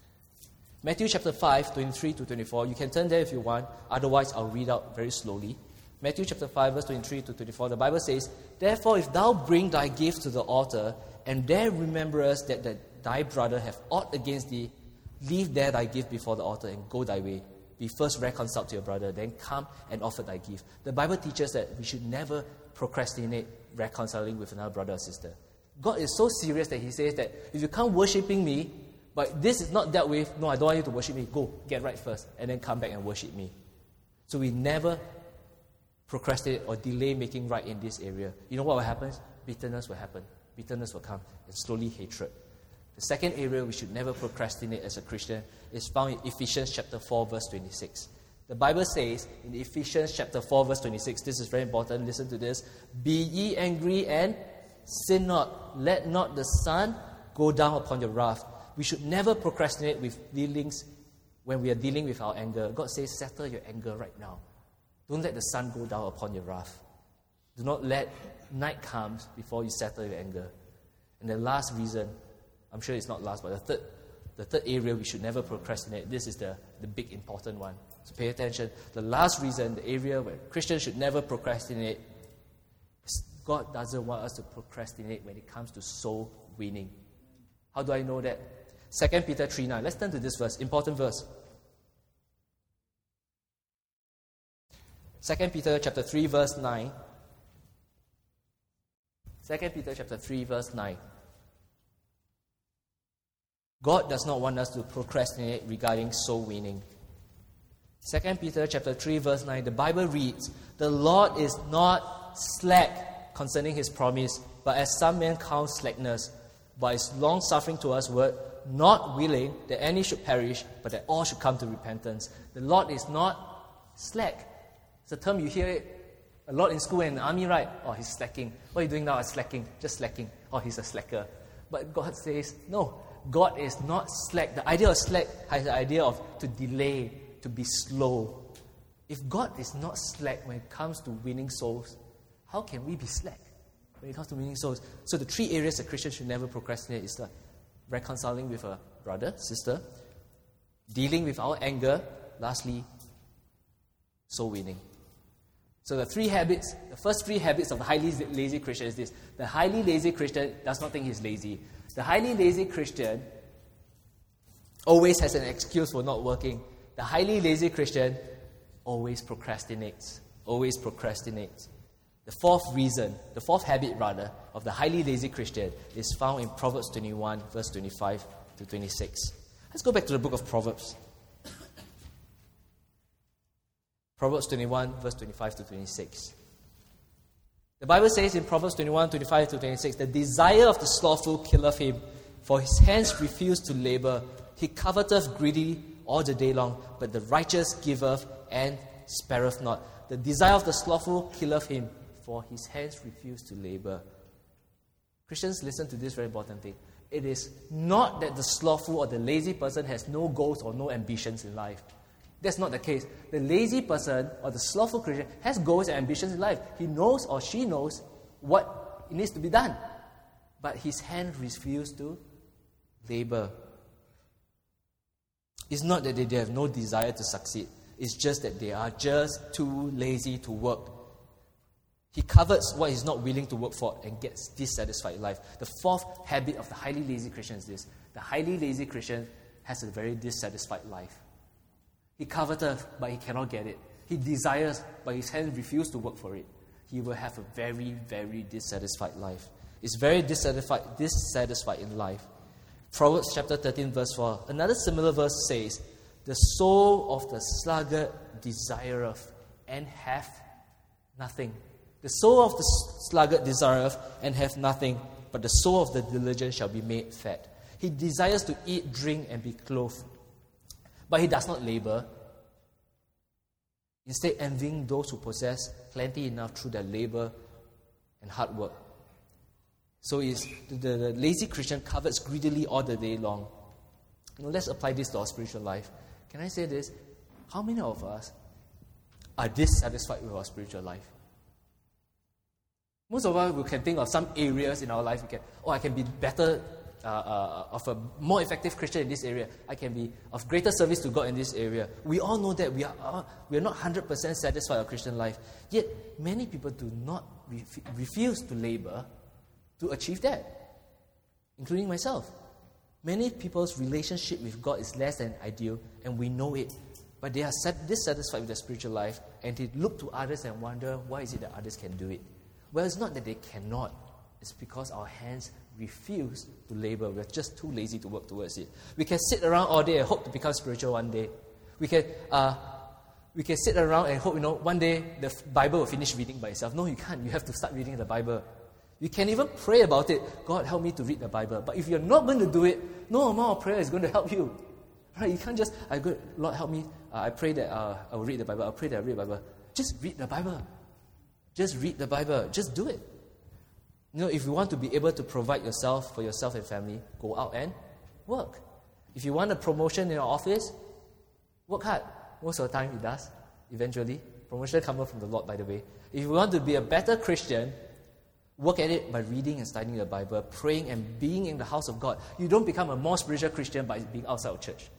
Matthew chapter 5, 23 to 24. You can turn there if you want. Otherwise, I'll read out very slowly. Matthew chapter 5, verse 23 to 24. The Bible says, Therefore, if thou bring thy gift to the altar, and there rememberest that thy brother hath aught against thee, leave there thy gift before the altar, and go thy way. Be first reconciled to your brother, then come and offer thy gift. The Bible teaches that we should never procrastinate reconciling with another brother or sister. God is so serious that He says that if you come worshipping me, but this is not dealt with, no, I don't want you to worship me. Go, get right first, and then come back and worship me. So we never procrastinate or delay making right in this area. You know what will happen? Bitterness will happen. Bitterness will come, and slowly hatred. The second area we should never procrastinate as a Christian is found in Ephesians chapter 4, verse 26. The Bible says in Ephesians chapter 4, verse 26, this is very important, listen to this. Be ye angry and sin not. Let not the sun go down upon your wrath. We should never procrastinate with dealings when we are dealing with our anger. God says, settle your anger right now. Don't let the sun go down upon your wrath. Do not let night come before you settle your anger. And the last reason, I'm sure it's not last, but the third area we should never procrastinate, this is the big important one. So pay attention. The last reason, the area where Christians should never procrastinate, is God doesn't want us to procrastinate when it comes to soul winning. How do I know that? 2 Peter 3:9. Let's turn to this verse, important verse. 2 Peter chapter 3, verse 9. 2 Peter chapter 3, verse 9. God does not want us to procrastinate regarding soul winning. 2 Peter chapter 3, verse 9, the Bible reads, The Lord is not slack concerning His promise, but as some men count slackness, but is long-suffering to us word, not willing that any should perish, but that all should come to repentance. The Lord is not slack. It's a term you hear it a lot in school and in the army, right? Oh, he's slacking. What are you doing now? I'm slacking. Just slacking. Oh, he's a slacker. But God says, no. God is not slack. The idea of slack has the idea of to delay, to be slow. If God is not slack when it comes to winning souls, how can we be slack when it comes to winning souls? So the three areas a Christian should never procrastinate is like reconciling with a brother, sister, dealing with our anger, lastly, soul winning. So the first three habits of the highly lazy Christian is this. The highly lazy Christian does not think he's lazy. The highly lazy Christian always has an excuse for not working. The highly lazy Christian always procrastinates. Always procrastinates. The fourth habit of the highly lazy Christian is found in Proverbs 21, verse 25 to 26. Let's go back to the book of Proverbs. Proverbs 21, verse 25 to 26. The Bible says in Proverbs 21, 25 to 26, the desire of the slothful killeth him, for his hands refuse to labor. He coveteth greedily all the day long, but the righteous giveth and spareth not. The desire of the slothful killeth him, for his hands refuse to labor. Christians, listen to this very important thing. It is not that the slothful or the lazy person has no goals or no ambitions in life. That's not the case. The lazy person or the slothful Christian has goals and ambitions in life. He knows or she knows what needs to be done. But his hand refuses to labor. It's not that they have no desire to succeed. It's just that they are just too lazy to work. He covets what he's not willing to work for and gets dissatisfied in life. The fourth habit of the highly lazy Christian is this. The highly lazy Christian has a very dissatisfied life. He coveteth, but he cannot get it. He desires, but his hands refuse to work for it. He will have a very, very dissatisfied life. It's very dissatisfied in life. Proverbs chapter 13, verse 4. Another similar verse says, the soul of the sluggard desireth and hath nothing. The soul of the sluggard desireth and hath nothing, but the soul of the diligent shall be made fat. He desires to eat, drink, and be clothed, but he does not labor, instead envying those who possess plenty enough through their labor and hard work. So the lazy Christian covets greedily all the day long. Now let's apply this to our spiritual life. Can I say this? How many of us are dissatisfied with our spiritual life? Most of us, we can think of some areas in our life. I can be better, of a more effective Christian in this area. I can be of greater service to God in this area. We all know that we are not 100% satisfied with our Christian life. Yet, many people do not refuse to labor to achieve that, including myself. Many people's relationship with God is less than ideal, and we know it. But they are dissatisfied with their spiritual life, and they look to others and wonder, why is it that others can do it? Well, it's not that they cannot. It's because our hands refuse to labor. We're just too lazy to work towards it. We can sit around all day and hope to become spiritual one day. We can sit around and hope, one day the Bible will finish reading by itself. No, you can't. You have to start reading the Bible. You can even pray about it. God, help me to read the Bible. But if you're not going to do it, no amount of prayer is going to help you. Right? You can't just, Lord, help me. I pray that I will read the Bible. I pray that I read the Bible. Just read the Bible. Just read the Bible. Just do it. If you want to be able to provide yourself for yourself and family, go out and work. If you want a promotion in your office, work hard. Most of the time it does, eventually. Promotion comes from the Lord, by the way. If you want to be a better Christian, work at it by reading and studying the Bible, praying and being in the house of God. You don't become a more spiritual Christian by being outside of church.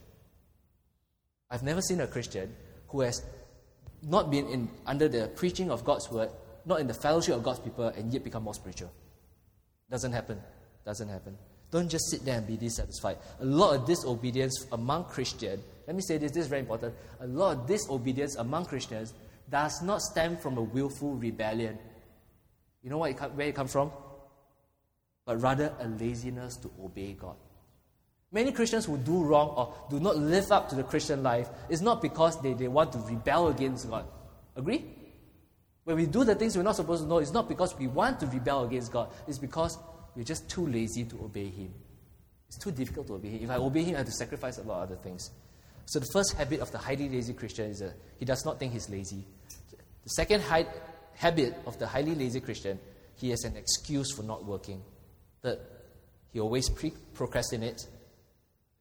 I've never seen a Christian who has not been under the preaching of God's word, not in the fellowship of God's people, and yet become more spiritual. Doesn't happen. Don't just sit there and be dissatisfied. A lot of disobedience among Christians, let me say this is very important. A lot of disobedience among Christians does not stem from a willful rebellion. You know where it comes from? But rather a laziness to obey God. Many Christians who do wrong or do not live up to the Christian life is not because they want to rebel against God. Agree? When we do the things we're not supposed to know, it's not because we want to rebel against God. It's because we're just too lazy to obey Him. It's too difficult to obey Him. If I obey Him, I have to sacrifice a lot of other things. So the first habit of the highly lazy Christian is he does not think he's lazy. The second habit of the highly lazy Christian, he has an excuse for not working. Third, he always procrastinates.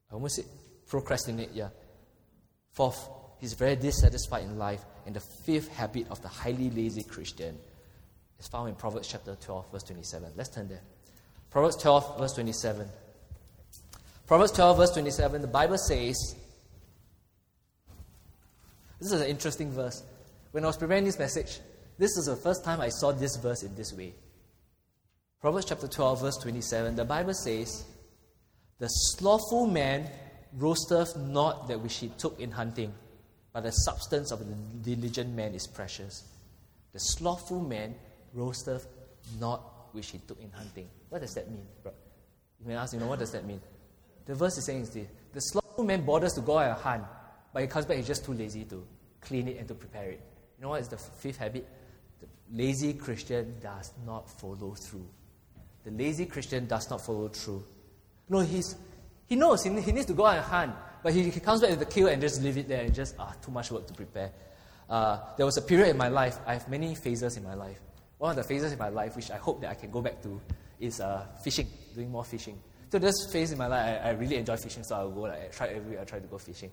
I almost said procrastinate, yeah. Fourth, he's very dissatisfied in life. And the fifth habit of the highly lazy Christian is found in Proverbs chapter 12, verse 27. Let's turn there. Proverbs 12, verse 27. Proverbs 12, verse 27, the Bible says, this is an interesting verse. When I was preparing this message, this is the first time I saw this verse in this way. Proverbs chapter 12, verse 27, the Bible says, the slothful man roasteth not that which he took in hunting, but the substance of the diligent man is precious. The slothful man roasteth not which he took in hunting. What does that mean, bro? You may ask, what does that mean? The verse is saying this: the slothful man bothers to go out and hunt, but he comes back, he's just too lazy to clean it and to prepare it. You know what is the fifth habit? The lazy Christian does not follow through. The lazy Christian does not follow through. No, he knows he needs to go out and hunt, but he comes back with the kill and just leave it there and just, too much work to prepare. There was a period in my life, I have many phases in my life. One of the phases in my life, which I hope that I can go back to, is fishing, doing more fishing. So this phase in my life, I really enjoy fishing, so I'll go, every week I try to go fishing.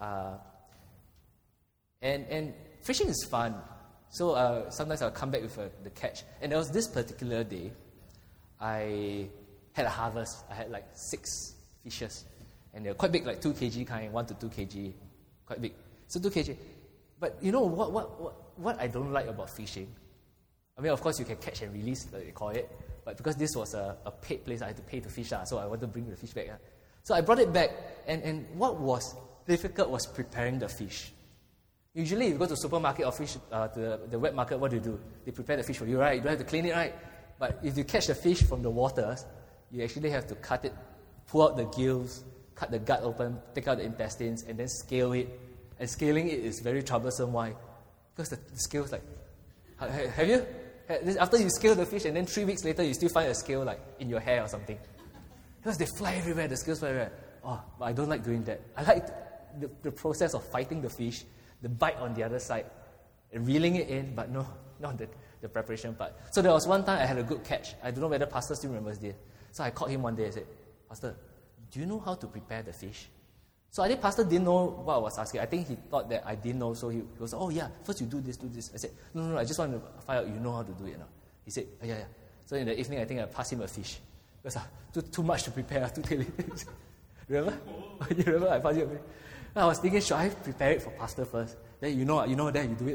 And fishing is fun. So sometimes I'll come back with the catch. And there was this particular day, I had a harvest. I had 6 fishes. And they're quite big, 2 kg kind, 1 to 2 kg. Quite big. So 2 kg. But you know what I don't like about fishing? I mean, of course, you can catch and release, like they call it. But because this was a paid place, I had to pay to fish. So I wanted to bring the fish back. So I brought it back. And what was difficult was preparing the fish. Usually, if you go to the supermarket or fish, to the wet market, what do? They prepare the fish for you, right? You don't have to clean it, right? But if you catch the fish from the waters, you actually have to cut it, pull out the gills, cut the gut open, take out the intestines, and then scale it. And scaling it is very troublesome. Why? Because the scale's have you? After you scale the fish and then 3 weeks later, you still find a scale in your hair or something. Because they fly everywhere, the scales fly everywhere. But I don't like doing that. I like the process of fighting the fish, the bite on the other side, and reeling it in, but no, not the preparation part. So there was one time I had a good catch. I don't know whether Pastor still remembers this. So I called him one day and said, Pastor, do you know how to prepare the fish? So I think Pastor didn't know what I was asking. I think he thought that I didn't know, so he was, first you do this. I said, no, I just want to find out you know how to do it now. He said, yeah. So in the evening, I think I passed him a fish. Because too much to prepare, too daily. Remember? You remember I passed him a fish? I was thinking, should I prepare it for Pastor first? Then you know, then you do it.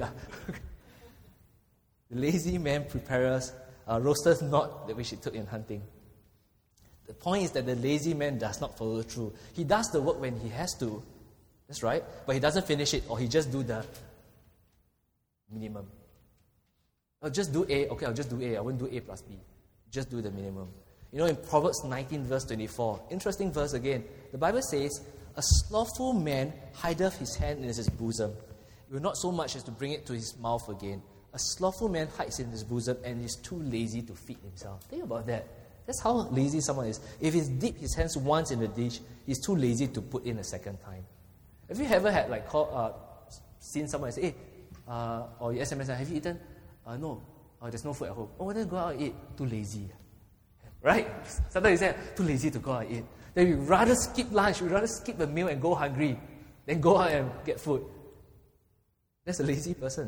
The lazy man preparers roasters not that which he took in hunting. The point is that the lazy man does not follow through. He does the work when he has to. That's right. But he doesn't finish it, or he just do the minimum. I'll just do A. Okay, I'll just do A. I won't do A plus B. Just do the minimum. In Proverbs 19, verse 24, interesting verse again. The Bible says, a slothful man hideth his hand in his bosom. It will not so much as to bring it to his mouth again. A slothful man hides in his bosom and is too lazy to feed himself. Think about that. That's how lazy someone is. If he's dipped his hands once in the dish, he's too lazy to put in a second time. Have you ever had seen someone and say, hey, or you SMS, have you eaten? No. There's no food at home. Then go out and eat. Too lazy. Right? Sometimes you say, too lazy to go out and eat. Then we'd rather skip lunch, we'd rather skip a meal and go hungry than go out and get food. That's a lazy person.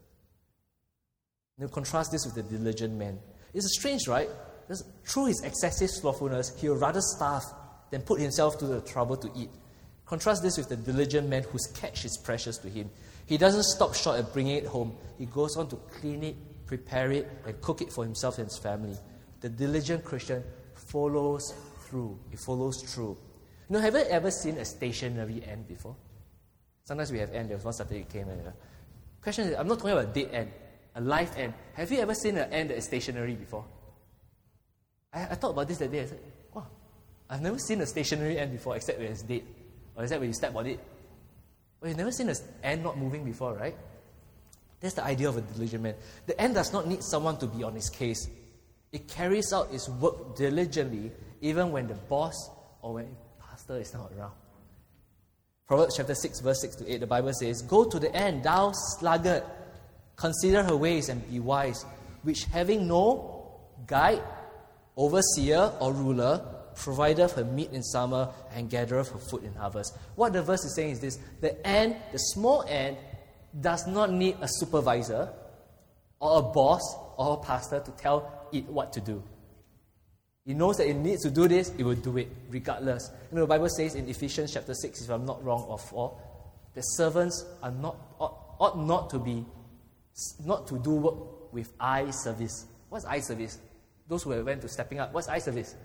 Now contrast this with the diligent man. It's strange, right? Through his excessive slothfulness, he would rather starve than put himself to the trouble to eat. Contrast this with the diligent man whose catch is precious to him. He doesn't stop short at bringing it home. He goes on to clean it, prepare it, and cook it for himself and his family. The diligent Christian follows through. He follows through. Have you ever seen a stationary ant before? Sometimes we have ant. There was one Saturday came and question is, I'm not talking about a dead ant, a live ant. Have you ever seen an ant that is stationary before? I thought about this that day. I said, wow, I've never seen a stationary ant before except when it's dead. Or except when you step on it. But you've never seen an ant not moving before, right? That's the idea of a diligent man. The ant does not need someone to be on his case. It carries out its work diligently even when the boss or when the pastor is not around. Proverbs chapter 6, verse 6 to 8, the Bible says, go to the ant, thou sluggard, consider her ways and be wise, which having no guide, overseer or ruler, provideth her meat in summer, and gathereth her food in harvest. What the verse is saying is this: the ant, the small ant, does not need a supervisor or a boss or a pastor to tell it what to do. It knows that it needs to do this, it will do it regardless. The Bible says in Ephesians chapter 6, if I'm not wrong, or 4, that servants are ought not to do work with eye service. What's eye service? Those who went to Stepping Up, what's eye service?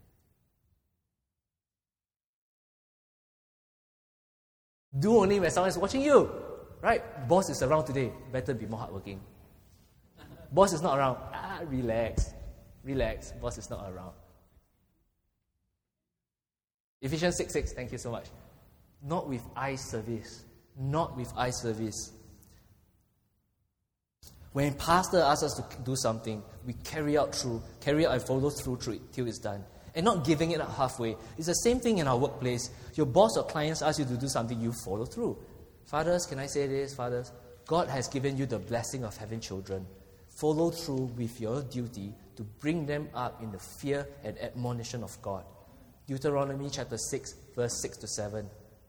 Do only when someone is watching you. Right? Boss is around today. Better be more hardworking. Boss is not around. Relax. Boss is not around. Ephesians 6:6. Thank you so much. Not with eye service. Not with eye service. When pastor asks us to do something, we carry out and follow through it till it's done. And not giving it up halfway. It's the same thing in our workplace. Your boss or clients ask you to do something, you follow through. Fathers, can I say this, fathers? God has given you the blessing of having children. Follow through with your duty to bring them up in the fear and admonition of God. Deuteronomy chapter 6, verse 6 to 7.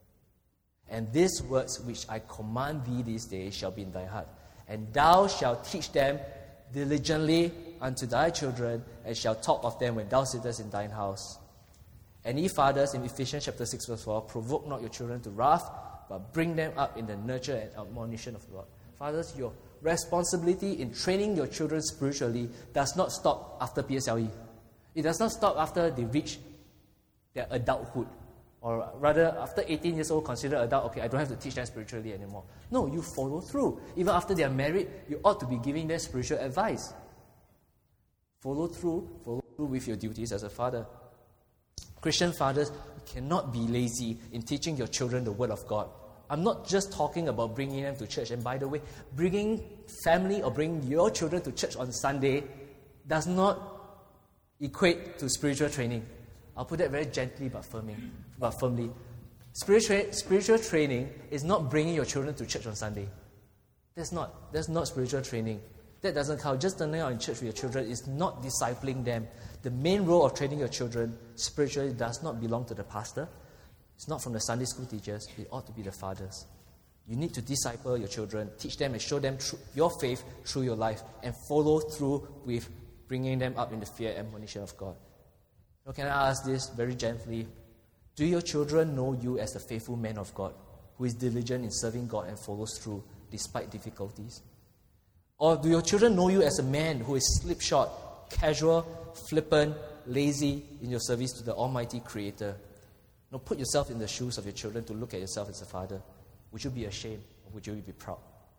And these words which I command thee this day shall be in thy heart. And thou shalt teach them diligently unto thy children, and shalt talk of them when thou sittest in thine house. And ye fathers, in Ephesians chapter 6, verse 4, provoke not your children to wrath, but bring them up in the nurture and admonition of God. Fathers, your responsibility in training your children spiritually does not stop after PSLE. It does not stop after they reach their adulthood. Or rather, after 18 years old, consider adult, okay, I don't have to teach them spiritually anymore. No, you follow through. Even after they are married, you ought to be giving them spiritual advice. Follow through with your duties as a father. Christian fathers, you cannot be lazy in teaching your children the Word of God. I'm not just talking about bringing them to church. And by the way, bringing family or bringing your children to church on Sunday does not equate to spiritual training. I'll put that very gently but firmly. Spiritual training is not bringing your children to church on Sunday. That's not spiritual training. That doesn't count. Just turning out in church with your children is not discipling them. The main role of training your children spiritually does not belong to the pastor. It's not from the Sunday school teachers. It ought to be the fathers. You need to disciple your children, teach them and show them your faith through your life, and follow through with bringing them up in the fear and admonition of God. Now, can I ask this very gently? Do your children know you as the faithful man of God who is diligent in serving God and follows through despite difficulties? Or do your children know you as a man who is slipshod, casual, flippant, lazy in your service to the Almighty Creator? Now, put yourself in the shoes of your children to look at yourself as a father. Would you be ashamed or would you be proud?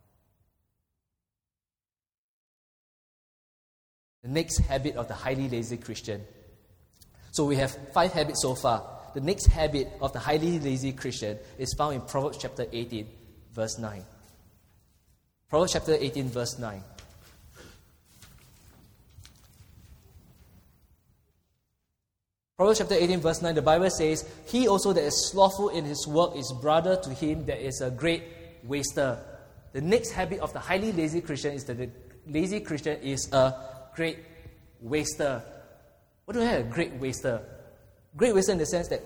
The next habit of the highly lazy Christian. So we have 5 habits so far. The next habit of the highly lazy Christian is found in Proverbs chapter 18, verse 9. Proverbs chapter 18, verse 9. Proverbs chapter 18, verse 9, the Bible says, He also that is slothful in his work is brother to him that is a great waster. The next habit of the highly lazy Christian is that the lazy Christian is a great waster. What do I have? A great waster. Great waster in the sense that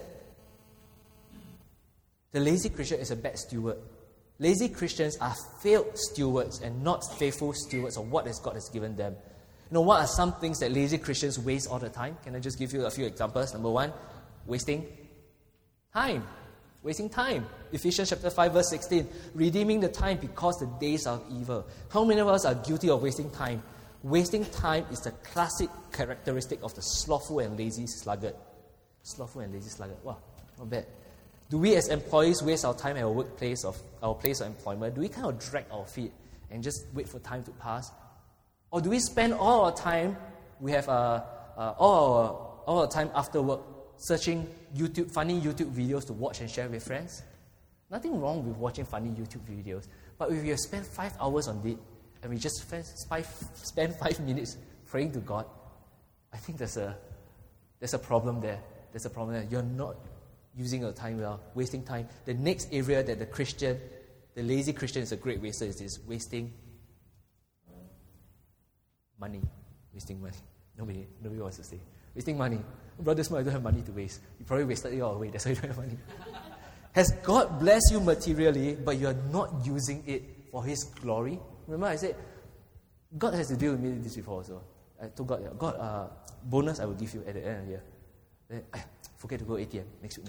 the lazy Christian is a bad steward. Lazy Christians are failed stewards and not faithful stewards of what God has given them. You know, what are some things that lazy Christians waste all the time? Can I just give you a few examples? Number 1, wasting time. Wasting time. Ephesians chapter 5, verse 16. Redeeming the time because the days are evil. How many of us are guilty of wasting time? Wasting time is the classic characteristic of the slothful and lazy sluggard. Slothful and lazy sluggard. Wow, not bad. Do we as employees waste our time at our workplace, of our place of employment? Do we kind of drag our feet and just wait for time to pass? Or do we spend all our time, we have all our time after work, searching funny YouTube videos to watch and share with friends? Nothing wrong with watching funny YouTube videos. But if we have spent 5 hours on it, and we just spend 5 minutes praying to God, I think there's a problem there. There's a problem there. You're not using your time well, wasting time. The next area that the lazy Christian is a great waster is this, wasting money. Wasting money. Nobody wants to say. Wasting money. Brother Smith, I don't have money to waste. You probably wasted it all away, that's why you don't have money. Has God blessed you materially, but you are not using it for His glory? Remember I said, God has to deal with me this before also. I told God, bonus I will give you at the end of the year. Then, forget to go ATM. Next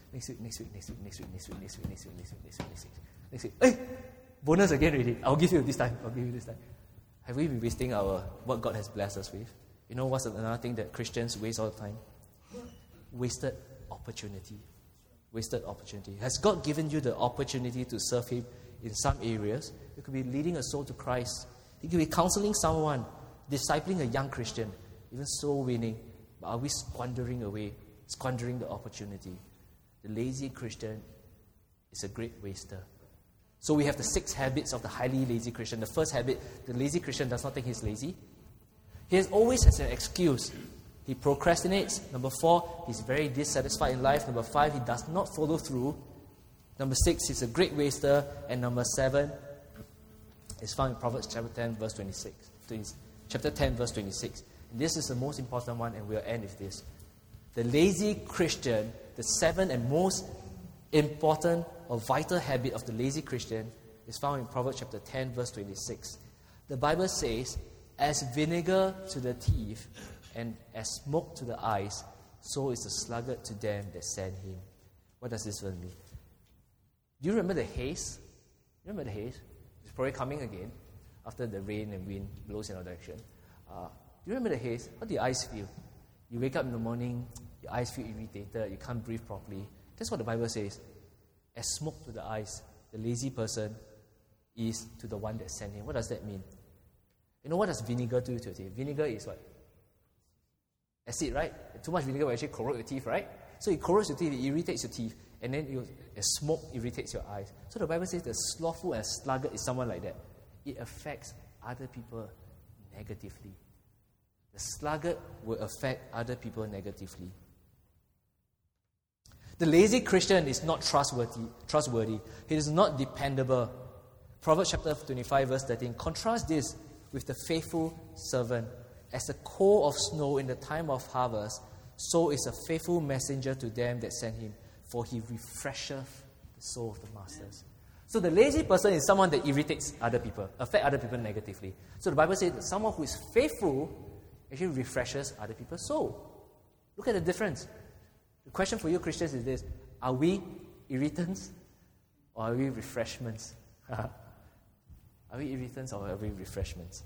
week. Hey, bonus again already. I'll give you this time. Have we been wasting what God has blessed us with? You know what's another thing that Christians waste all the time? Wasted opportunity. Has God given you the opportunity to serve Him in some areas? It could be leading a soul to Christ. It could be counseling someone, discipling a young Christian, even soul winning. But are we squandering the opportunity? The lazy Christian is a great waster. So we have the 6 habits of the highly lazy Christian. The first habit, the lazy Christian does not think he's lazy. He always has an excuse. He procrastinates. Number 4, he's very dissatisfied in life. Number 5, he does not follow through. Number 6, he's a great waster. And number 7 is found in Proverbs chapter 10, verse 26. Chapter 10, verse 26. And this is the most important one, and we'll end with this. The lazy Christian, the 7th and most important or vital habit of the lazy Christian is found in Proverbs chapter 10, verse 26. The Bible says, as vinegar to the teeth and as smoke to the eyes, so is the sluggard to them that send him. What does this verse mean? Do you remember the haze? Remember the haze? It's probably coming again after the rain and wind blows in our direction. Do you remember the haze? How do your eyes feel? You wake up in the morning, your eyes feel irritated, you can't breathe properly. That's what the Bible says. As smoke to the eyes, the lazy person is to the one that sent him. What does that mean? You know what does vinegar do to your teeth? Vinegar is what? Acid, right? Too much vinegar will actually corrode your teeth, right? So it corrodes your teeth, it irritates your teeth, and then smoke irritates your eyes. So the Bible says the slothful and sluggard is someone like that. It affects other people negatively. The sluggard will affect other people negatively. The lazy Christian is not trustworthy. He is not dependable. Proverbs chapter 25, verse 13. Contrast this with the faithful servant. As a coal of snow in the time of harvest, so is a faithful messenger to them that send him, for he refresheth the soul of the masters. So the lazy person is someone that irritates other people, affects other people negatively. So the Bible says that someone who is faithful actually refreshes other people's soul. Look at the difference. The question for you Christians is this: are we irritants or are we refreshments? Are we irritants or are we refreshments?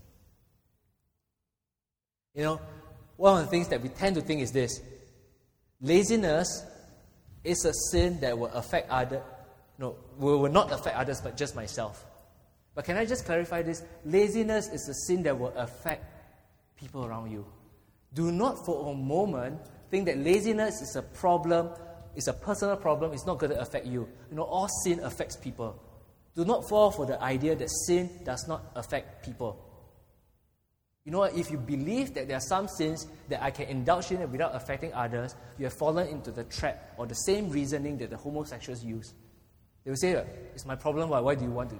You know, one of the things that we tend to think is this: laziness is a sin that will affect others. No, will not affect others, but just myself. But can I just clarify this? Laziness is a sin that will affect people around you. Do not for a moment think that laziness is a problem, is a personal problem, it's not going to affect you. You know, all sin affects people. Do not fall for the idea that sin does not affect people. You know what? If you believe that there are some sins that I can indulge in without affecting others, you have fallen into the trap or the same reasoning that the homosexuals use. They will say, it's my problem, why do you want to?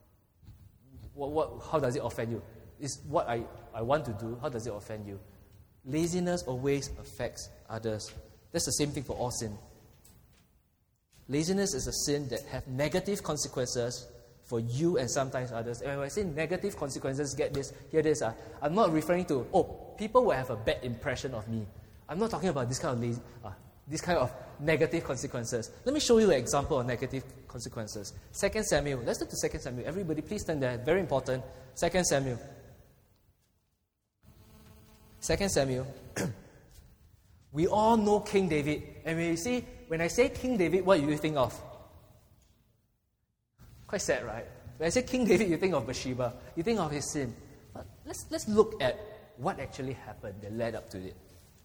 How does it offend you? It's what I want to do, how does it offend you? Laziness always affects others. That's the same thing for all sin. Laziness is a sin that has negative consequences for you and sometimes others. And when I say negative consequences, hear this. I'm not referring to, people will have a bad impression of me. I'm not talking about this kind of negative consequences. Let me show you an example of negative consequences. 2 Samuel. Let's look to 2 Samuel. Everybody, please stand there. Very important. 2 Samuel. 2 Samuel. We all know King David. And when I say King David, what do you think of? Quite sad, right? When I say King David, you think of Bathsheba. You think of his sin. But let's look at what actually happened that led up to it.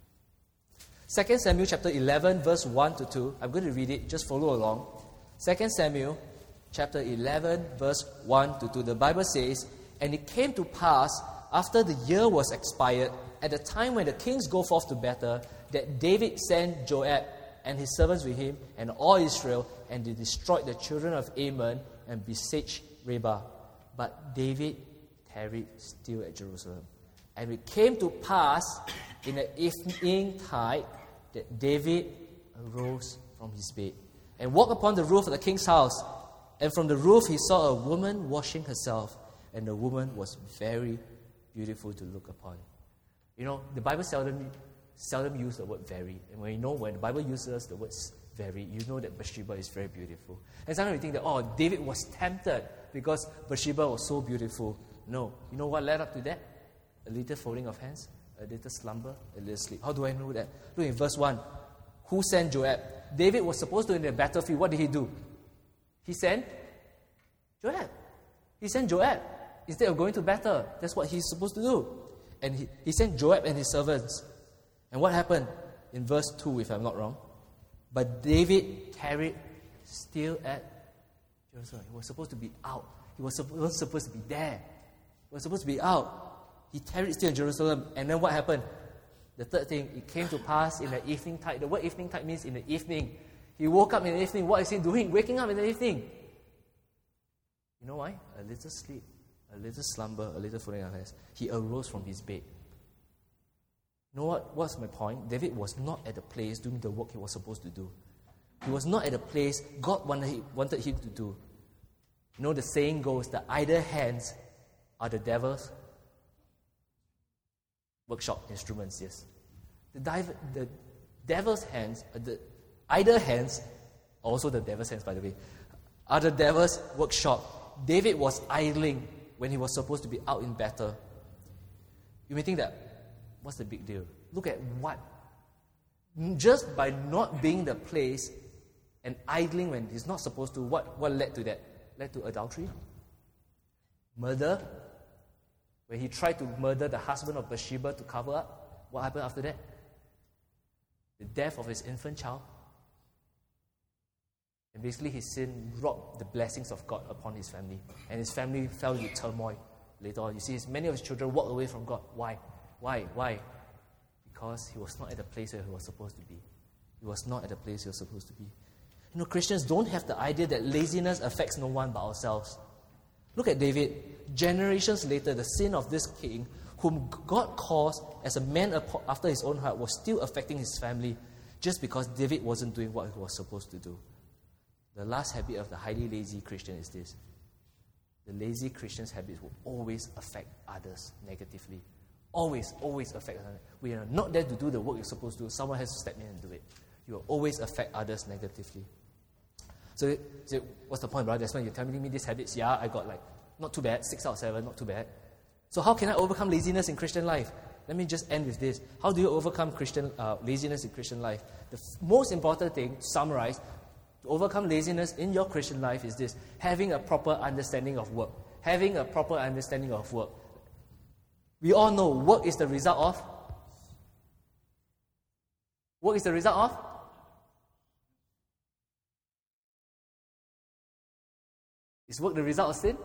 2 Samuel chapter 11, verse 1 to 2. I'm going to read it. Just follow along. 2 Samuel chapter 11, verse 1 to 2. The Bible says, "And it came to pass, after the year was expired, at the time when the kings go forth to battle, that David sent Joab and his servants with him and all Israel, and they destroyed the children of Ammon and besieged Rabbah. But David tarried still at Jerusalem." And it came to pass in the evening tide that David arose from his bed and walked upon the roof of the king's house. And from the roof he saw a woman washing herself, and the woman was very beautiful to look upon. You know, the Bible seldom uses the word very. And when the Bible uses the word very, you know that Bathsheba is very beautiful. And sometimes we think that, David was tempted because Bathsheba was so beautiful. No. You know what led up to that? A little folding of hands, a little slumber, a little sleep. How do I know that? Look in verse 1. Who sent Joab? David was supposed to in the battlefield. What did he do? He sent Joab. He sent Joab instead of going to battle. That's what he's supposed to do. And he sent Joab and his servants. And what happened? In verse 2, if I'm not wrong. But David tarried still at Jerusalem. He was supposed to be out. He was supposed to be there. He was supposed to be out. He tarried still in Jerusalem. And then what happened? The third thing, it came to pass in the evening tide. The word evening tide means in the evening. He woke up in the evening. What is he doing? Waking up in the evening. You know why? A little sleep, a little slumber, a little folding of hands. He arose from his bed. You know what? What's my point? David was not at the place doing the work he was supposed to do. He was not at the place God wanted him to do. You know, the saying goes, the idle hands are the devil's workshop instruments, yes. The devil's hands, the idle hands, also the devil's hands, by the way, are the devil's workshop. David was idling when he was supposed to be out in battle. You may think that, what's the big deal? Look at what? Just by not being the place and idling when he's not supposed to, what led to that? Led to adultery, murder. When he tried to murder the husband of Bathsheba to cover up, what happened after that? The death of his infant child. And basically his sin robbed the blessings of God upon his family. And his family fell into turmoil later on. You see, many of his children walked away from God. Why? Because he was not at the place where he was supposed to be. He was not at the place he was supposed to be. You know, Christians don't have the idea that laziness affects no one but ourselves. Look at David. Generations later, the sin of this king, whom God calls as a man after his own heart, was still affecting his family just because David wasn't doing what he was supposed to do. The last habit of the highly lazy Christian is this. The lazy Christian's habits will always affect others negatively. Always affect others. We are not there to do the work you're supposed to do. Someone has to step in and do it. You will always affect others negatively. So what's the point, brother Desmond? You're telling me these habits, I got not too bad, 6 out of 7, not too bad. So how can I overcome laziness in Christian life? Let me just end with this. How do you overcome laziness in Christian life? The most important thing, to summarize, to overcome laziness in your Christian life is this: having a proper understanding of work. Having a proper understanding of work. We all know work is the result of? Work is the result of? Is work the result of sin?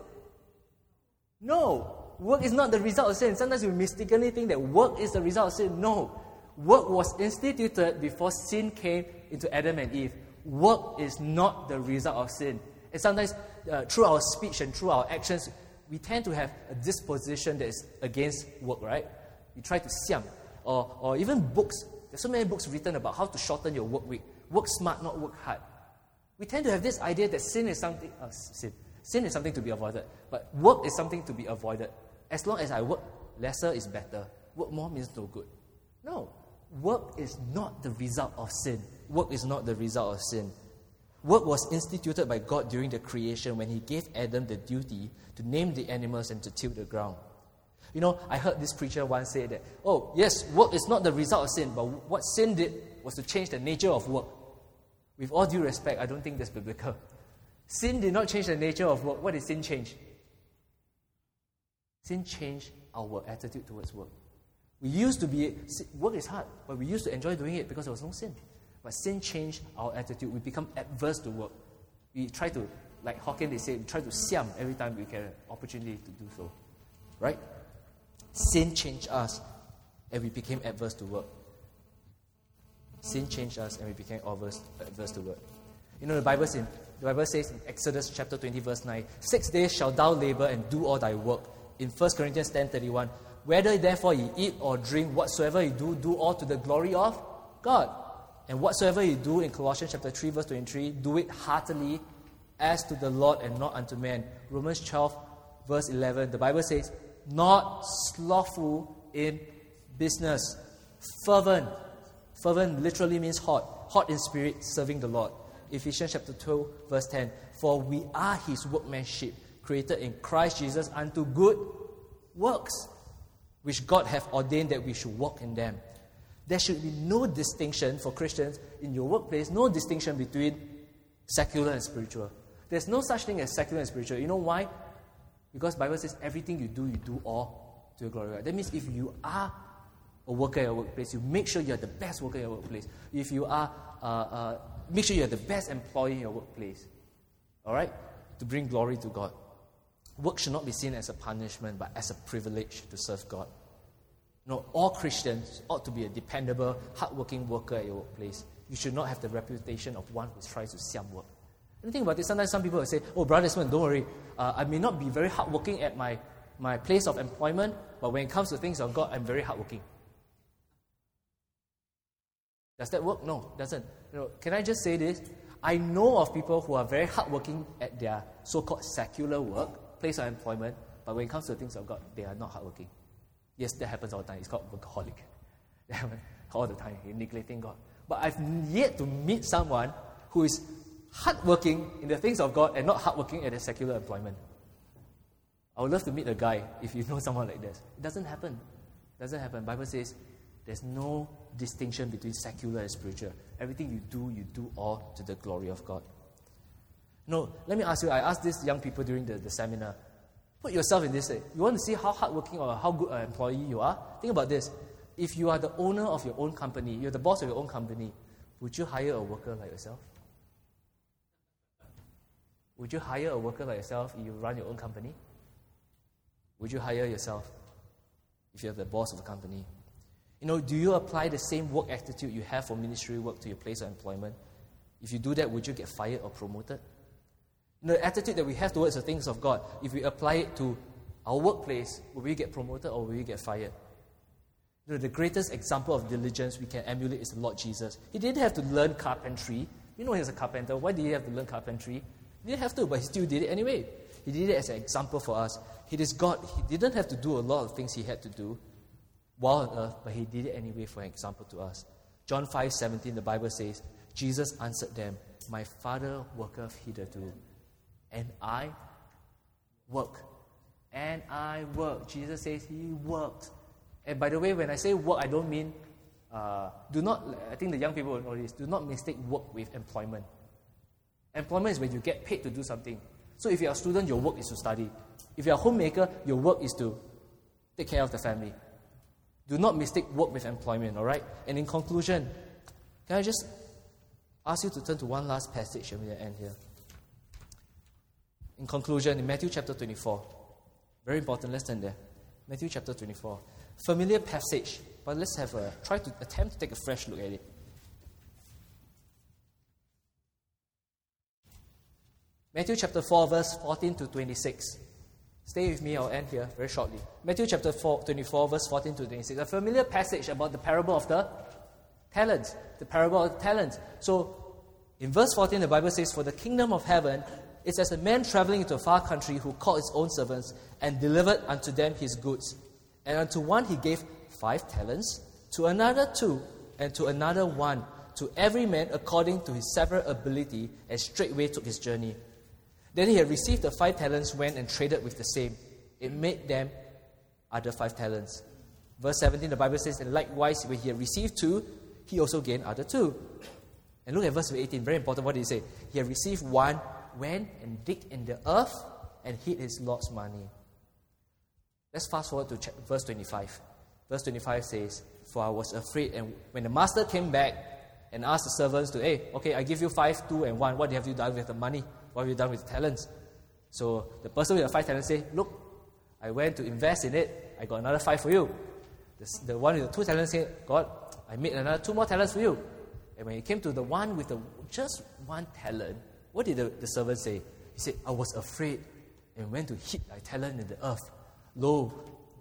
No. Work is not the result of sin. Sometimes we mistakenly think that work is the result of sin. No. Work was instituted before sin came into Adam and Eve. Work is not the result of sin. And sometimes through our speech and through our actions, we tend to have a disposition that is against work, right? We try to siam. Or even books. There's so many books written about how to shorten your work week. Work smart, not work hard. We tend to have this idea that sin is something... Sin is something to be avoided, but work is something to be avoided. As long as I work lesser is better. Work more means no good. No. Work is not the result of sin. Work is not the result of sin. Work was instituted by God during the creation when He gave Adam the duty to name the animals and to till the ground. You know, I heard this preacher once say that, yes, work is not the result of sin, but what sin did was to change the nature of work. With all due respect, I don't think that's biblical. Sin did not change the nature of work. What did sin change? Sin changed our attitude towards work. Work is hard, but we used to enjoy doing it because there was no sin. But sin changed our attitude. We become adverse to work. We try to, like Hokkien they say, we try to siam every time we get an opportunity to do so. Right? Sin changed us and we became adverse to work. Sin changed us and we became adverse to work. You know, the Bible says in Exodus chapter 20 verse 9, 6 days shalt thou labor and do all thy work. In 1 Corinthians 10:31, Whether therefore ye eat or drink, whatsoever you do, do all to the glory of God. And whatsoever you do in Colossians chapter 3, verse 23, do it heartily as to the Lord and not unto men. Romans 12, verse 11, the Bible says, not slothful in business. Fervent. Fervent literally means hot. Hot in spirit, serving the Lord. Ephesians chapter 2, verse 10, for we are his workmanship, created in Christ Jesus unto good works, which God hath ordained that we should walk in them. There should be no distinction for Christians in your workplace, no distinction between secular and spiritual. There's no such thing as secular and spiritual. You know why? Because the Bible says everything you do all to your glory. That means if you are a worker at your workplace, you make sure you're the best worker at your workplace. If you are, make sure you're the best employee in your workplace. All right? To bring glory to God. Work should not be seen as a punishment, but as a privilege to serve God. No, all Christians ought to be a dependable, hardworking worker at your workplace. You should not have the reputation of one who tries to siam work. And think about it, sometimes some people will say, oh, Brother Desmond, don't worry. I may not be very hardworking at my place of employment, but when it comes to things of God, I'm very hardworking. Does that work? No, it doesn't. Can I just say this? I know of people who are very hardworking at their so-called secular work, place of employment, but when it comes to things of God, they are not hardworking. Yes, that happens all the time. It's called workaholic. All the time, you're neglecting God. But I've yet to meet someone who is hardworking in the things of God and not hardworking at their secular employment. I would love to meet a guy if you know someone like this. It doesn't happen. It doesn't happen. The Bible says there's no distinction between secular and spiritual. Everything you do all to the glory of God. No, let me ask you, I asked these young people during the seminar, put yourself in this way. You want to see how hardworking or how good an employee you are? Think about this. If you are the owner of your own company, you're the boss of your own company, would you hire a worker like yourself? Would you hire a worker like yourself if you run your own company? Would you hire yourself if you're the boss of a company? Do you apply the same work attitude you have for ministry work to your place of employment? If you do that, would you get fired or promoted? The attitude that we have towards the things of God, if we apply it to our workplace, will we get promoted or will we get fired? The greatest example of diligence we can emulate is the Lord Jesus. He didn't have to learn carpentry. He was a carpenter. Why did he have to learn carpentry? He didn't have to, but he still did it anyway. He did it as an example for us. He is God. He didn't have to do a lot of things he had to do while on earth, but he did it anyway for an example to us. John 5:17, the Bible says, Jesus answered them, my Father worketh hitherto, and I work. And I work. Jesus says he worked. And by the way, when I say work, I don't mean, I think the young people will know this, do not mistake work with employment. Employment is when you get paid to do something. So if you're a student, your work is to study. If you're a homemaker, your work is to take care of the family. Do not mistake work with employment, all right? And in conclusion, can I just ask you to turn to one last passage and we'll end here. In conclusion, in Matthew chapter 24, very important, let's turn there. Matthew chapter 24. Familiar passage, but let's try to attempt to take a fresh look at it. Matthew chapter 4, verse 14 to 26. Stay with me, I'll end here very shortly. Matthew chapter 24, verse 14 to 26. A familiar passage about the parable of the talents. The parable of the talents. So, in verse 14, the Bible says, for the kingdom of heaven is as a man traveling into a far country who called his own servants and delivered unto them his goods. And unto one he gave 5 talents, to another 2, and to another 1, to every man according to his several ability, and straightway took his journey. Then he had received the 5 talents, went and traded with the same. It made them other 5 talents. Verse 17, the Bible says, and likewise, when he had received 2, he also gained other 2. And look at verse 18, very important, what did he say? He had received 1, went and digged in the earth, and hid his Lord's money. Let's fast forward to verse 25. Verse 25 says, for I was afraid, and when the master came back and asked the servants to, hey, okay, I give you 5, 2, and 1. What have you done with the money? What have you done with the talents? So the person with the 5 talents say, look, I went to invest in it. I got another 5 for you. The one with the 2 talents said, God, I made another 2 more talents for you. And when it came to the one with just 1 talent, what did the servant say? He said, I was afraid and went to hid thy talent in the earth. Lo,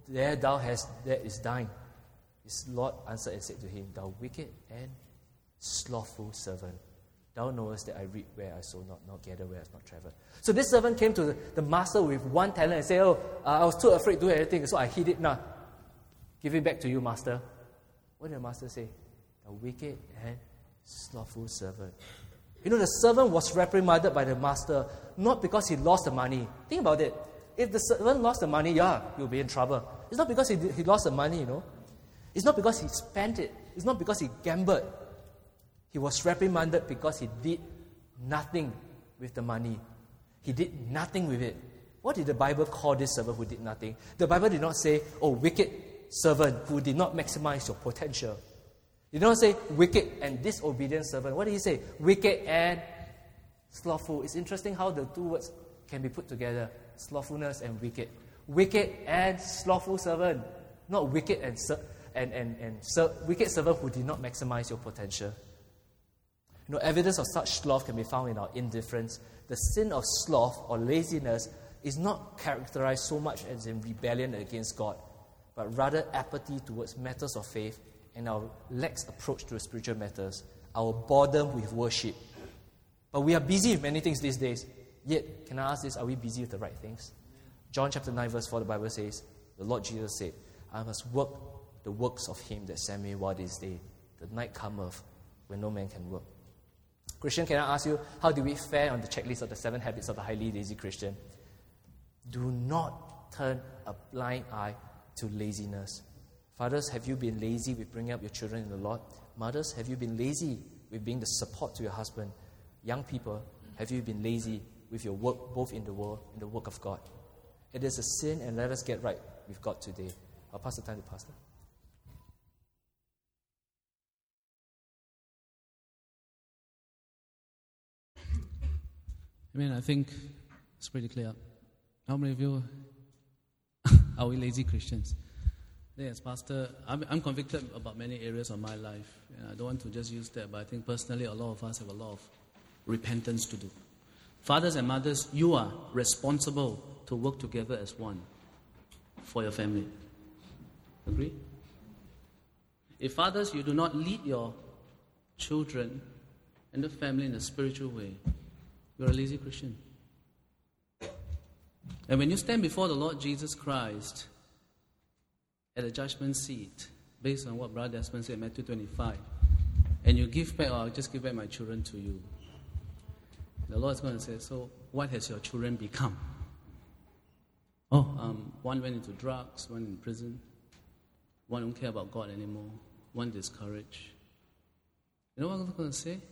there thou hast, that is thine. His Lord answered and said to him, Thou wicked and slothful servant. Thou knowest that I reap where I sow not gather where I have not traveled. So this servant came to the master with one talent and said, I was too afraid to do anything, so I hid it now. Give it back to you, master. What did the master say? Thou wicked and slothful servant. You know, the servant was reprimanded by the master, not because he lost the money. Think about it. If the servant lost the money, he'll be in trouble. It's not because he lost the money, you know. It's not because he spent it. It's not because he gambled. He was reprimanded because he did nothing with the money. He did nothing with it. What did the Bible call this servant who did nothing? The Bible did not say, wicked servant who did not maximize your potential. It did not say wicked and disobedient servant. What did he say? Wicked and slothful. It's interesting how the two words can be put together. Slothfulness and wicked. Wicked and slothful servant. Not wicked and wicked servant who did not maximize your potential. You know, evidence of such sloth can be found in our indifference. The sin of sloth or laziness is not characterized so much as in rebellion against God, but rather apathy towards matters of faith and our lax approach to spiritual matters, our boredom with worship. But we are busy with many things these days. Yet, can I ask this, are we busy with the right things? John chapter 9 verse 4, the Bible says, the Lord Jesus said, I must work the works of him that sent me while this day. The night cometh when no man can work. Christian, can I ask you, how do we fare on the checklist of the 7 habits of the highly lazy Christian? Do not turn a blind eye to laziness. Fathers, have you been lazy with bringing up your children in the Lord? Mothers, have you been lazy with being the support to your husband? Young people, have you been lazy with your work, both in the world and the work of God? It is a sin, and let us get right with God today. I'll pass the time to Pastor. I think it's pretty clear. How many of you are we lazy Christians? Yes, Pastor, I'm convicted about many areas of my life. And I don't want to just use that, but I think personally a lot of us have a lot of repentance to do. Fathers and mothers, you are responsible to work together as one for your family. Agree? If fathers, you do not lead your children and the family in a spiritual way, you're a lazy Christian. And when you stand before the Lord Jesus Christ at the judgment seat, based on what Brother Desmond said in Matthew 25, and you give back, I'll just give back my children to you. The Lord's going to say, so what has your children become? One went into drugs, one in prison, one don't care about God anymore, one discouraged. You know what I'm going to say?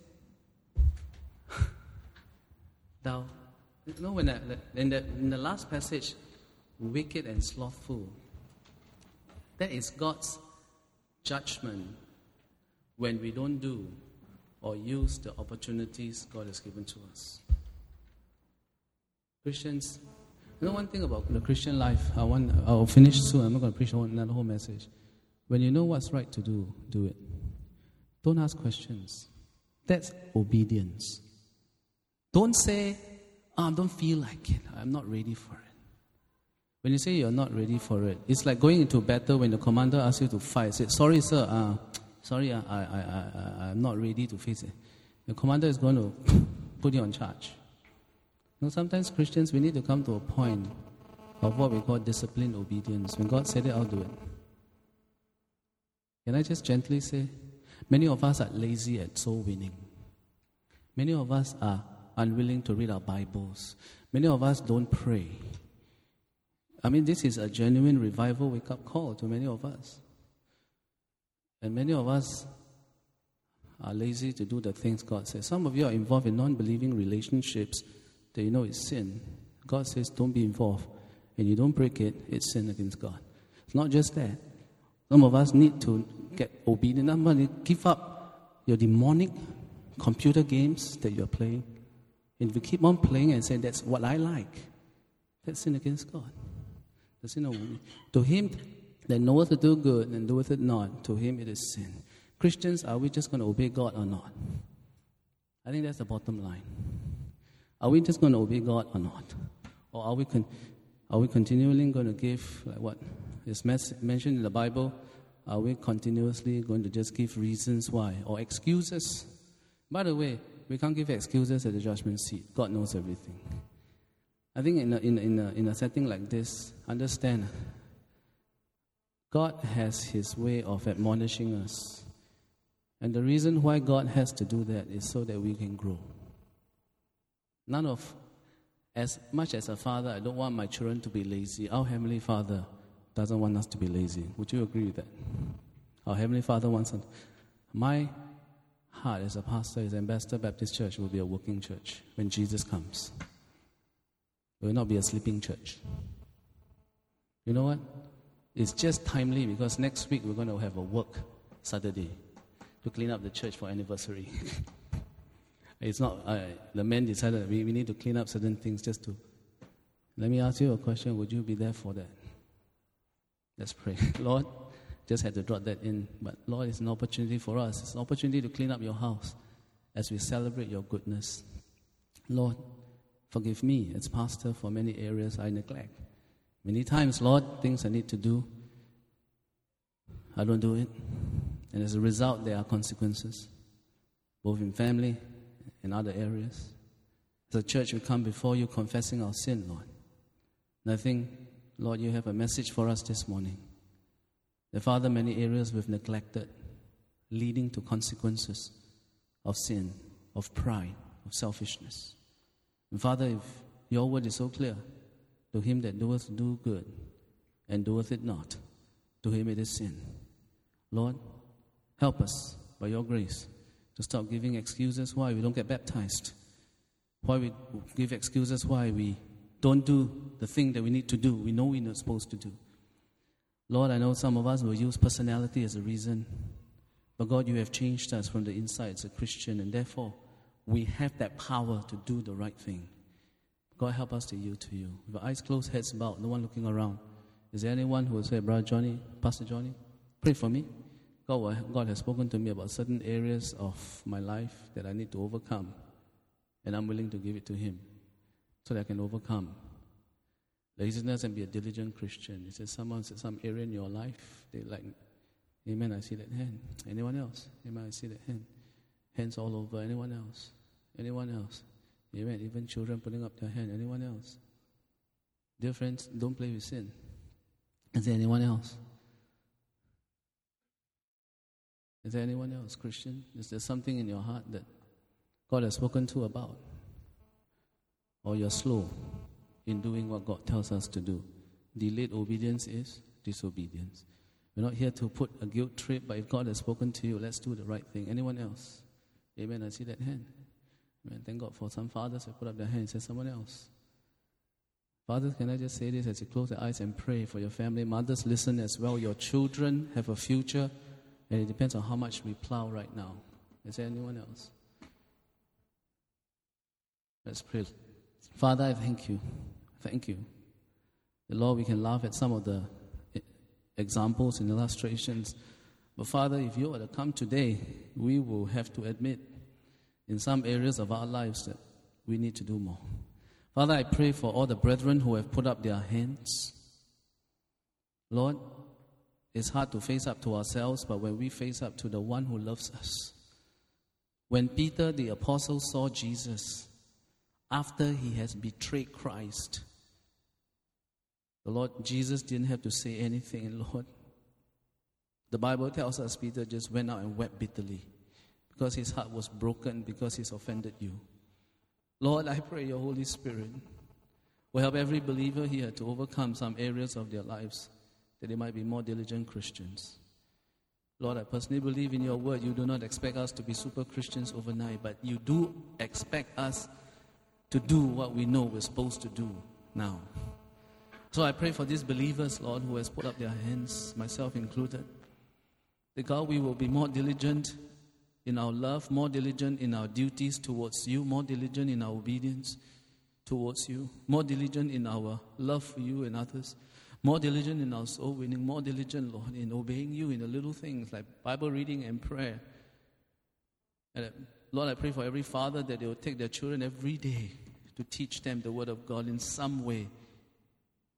Now, you know, in the last passage, wicked and slothful, that is God's judgment when we don't do or use the opportunities God has given to us. Christians, you know one thing about the Christian life, I'll finish soon, I'm not going to preach another whole message. When you know what's right to do, do it. Don't ask questions. That's obedience. Don't say, I don't feel like it. I'm not ready for it. When you say you're not ready for it, it's like going into battle when the commander asks you to fight. Say, sorry, sir, I'm not ready to face it. The commander is going to put you on charge. You know, sometimes Christians, we need to come to a point of what we call disciplined obedience. When God said it, I'll do it. Can I just gently say, many of us are lazy at soul winning. Many of us are unwilling to read our Bibles. Many of us don't pray. This is a genuine revival wake-up call to many of us. And many of us are lazy to do the things God says. Some of you are involved in non-believing relationships that you know is sin. God says, don't be involved. And you don't break it, it's sin against God. It's not just that. Some of us need to get obedient. Somebody give up your demonic computer games that you're playing. And if you keep on playing and say, that's what I like, that's sin against God. The sin of to him that knoweth to do good and doeth it not, to him it is sin. Christians, are we just going to obey God or not? I think that's the bottom line. Are we just going to obey God or not? Or are we continually going to give, is mentioned in the Bible, are we continuously going to just give reasons why or excuses? By the way, we can't give excuses at the judgment seat. God knows everything. I think in a setting like this, understand, God has His way of admonishing us. And the reason why God has to do that is so that we can grow. As much as a father, I don't want my children to be lazy. Our Heavenly Father doesn't want us to be lazy. Would you agree with that? Our Heavenly Father wants us. My heart as a pastor is Ambassador Baptist Church will be a working church when Jesus comes. It will not be a sleeping church. You know what? It's just timely because next week we're going to have a work Saturday to clean up the church for anniversary. It's not, the men decided that we need to clean up certain things just to. Let me ask you a question. Would you be there for that? Let's pray. Lord, just had to drop that in. But Lord, it's an opportunity for us. It's an opportunity to clean up your house as we celebrate your goodness. Lord, forgive me as pastor for many areas I neglect. Many times, Lord, things I need to do, I don't do it. And as a result, there are consequences, both in family and other areas. As a church, we come before you confessing our sin, Lord. And I think, Lord, you have a message for us this morning. The Father, many areas we've neglected, leading to consequences of sin, of pride, of selfishness. And Father, if your word is so clear, to him that doeth do good, and doeth it not, to him it is sin. Lord, help us, by your grace, to stop giving excuses why we don't get baptized, why we give excuses why we don't do the thing that we need to do, we know we're not supposed to do. Lord, I know some of us will use personality as a reason, but God, you have changed us from the inside as a Christian, and therefore, we have that power to do the right thing. God, help us to yield to you. With our eyes closed, heads bowed, no one looking around. Is there anyone who will say, Brother Johnny, Pastor Johnny, pray for me? God has spoken to me about certain areas of my life that I need to overcome, and I'm willing to give it to him so that I can overcome laziness and be a diligent Christian. He says, someone said some area in your life, they like, amen, I see that hand. Anyone else? Amen, I see that hand. Hands all over. Anyone else? Anyone else? Amen. Even children putting up their hand. Anyone else? Dear friends, don't play with sin. Is there anyone else? Is there anyone else, Christian? Is there something in your heart that God has spoken to about? Or you're slow in doing what God tells us to do? Delayed obedience is disobedience. We're not here to put a guilt trip, but if God has spoken to you, let's do the right thing. Anyone else? Amen. I see that hand. Amen. Thank God for some fathers who put up their hands. Say someone else. Fathers, can I just say this as you close your eyes and pray for your family? Mothers, listen as well. Your children have a future, and it depends on how much we plow right now. Is there anyone else? Let's pray. Father, I thank you. Thank you. The Lord, we can laugh at some of the examples and illustrations. But Father, if you were to come today, we will have to admit in some areas of our lives that we need to do more. Father, I pray for all the brethren who have put up their hands. Lord, it's hard to face up to ourselves, but when we face up to the one who loves us. When Peter the apostle saw Jesus after he has betrayed Christ, the Lord Jesus didn't have to say anything, Lord. The Bible tells us Peter just went out and wept bitterly because his heart was broken because he's offended you. Lord, I pray your Holy Spirit will help every believer here to overcome some areas of their lives that they might be more diligent Christians. Lord, I personally believe in your word. You do not expect us to be super Christians overnight, but you do expect us to do what we know we're supposed to do now. So I pray for these believers, Lord, who has put up their hands, myself included, that God, we will be more diligent in our love, more diligent in our duties towards you, more diligent in our obedience towards you, more diligent in our love for you and others, more diligent in our soul winning, more diligent, Lord, in obeying you in the little things like Bible reading and prayer. And Lord, I pray for every father that they will take their children every day to teach them the word of God in some way.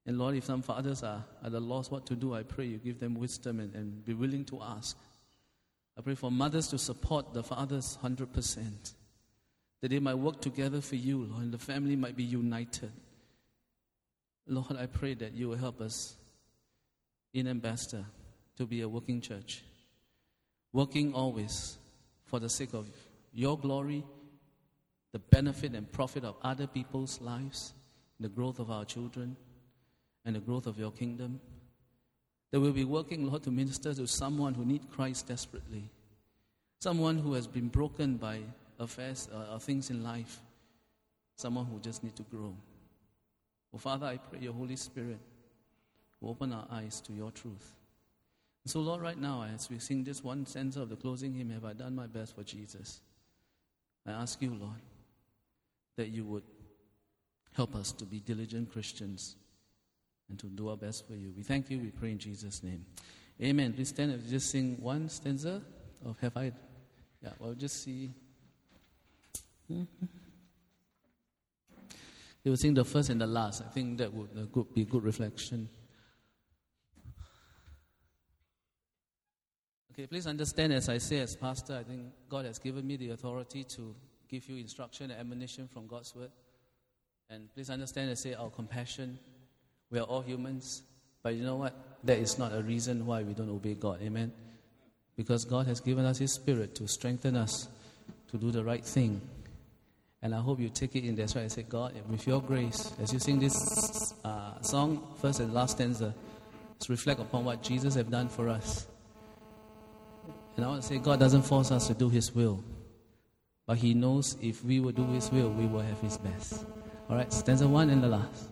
And Lord, if some fathers are at a loss what to do, I pray you give them wisdom and be willing to ask. I pray for mothers to support the fathers 100%, that they might work together for you, Lord, and the family might be united. Lord, I pray that you will help us in Ambassador to be a working church, working always for the sake of your glory, the benefit and profit of other people's lives, the growth of our children, and the growth of your kingdom. That we'll be working, Lord, to minister to someone who needs Christ desperately, someone who has been broken by affairs or things in life, someone who just needs to grow. Oh, Father, I pray your Holy Spirit will open our eyes to your truth. And so, Lord, right now, as we sing this one stanza of the closing hymn, Have I Done My Best for Jesus? I ask you, Lord, that you would help us to be diligent Christians and to do our best for you. We thank you, we pray in Jesus' name. Amen. Please stand and just sing one stanza of Have I... Yeah, we'll just see... They will sing the first and the last. I think that would be good reflection. Okay, please understand, as I say as pastor, I think God has given me the authority to give you instruction and admonition from God's word. And please understand, I say our compassion. We are all humans, but you know what? That is not a reason why we don't obey God. Amen? Because God has given us His Spirit to strengthen us to do the right thing. And I hope you take it in. That's why I say, God, with your grace, as you sing this song, first and last stanza, let's reflect upon what Jesus has done for us. And I want to say, God doesn't force us to do His will, but He knows if we will do His will, we will have His best. All right, stanza 1 and the last.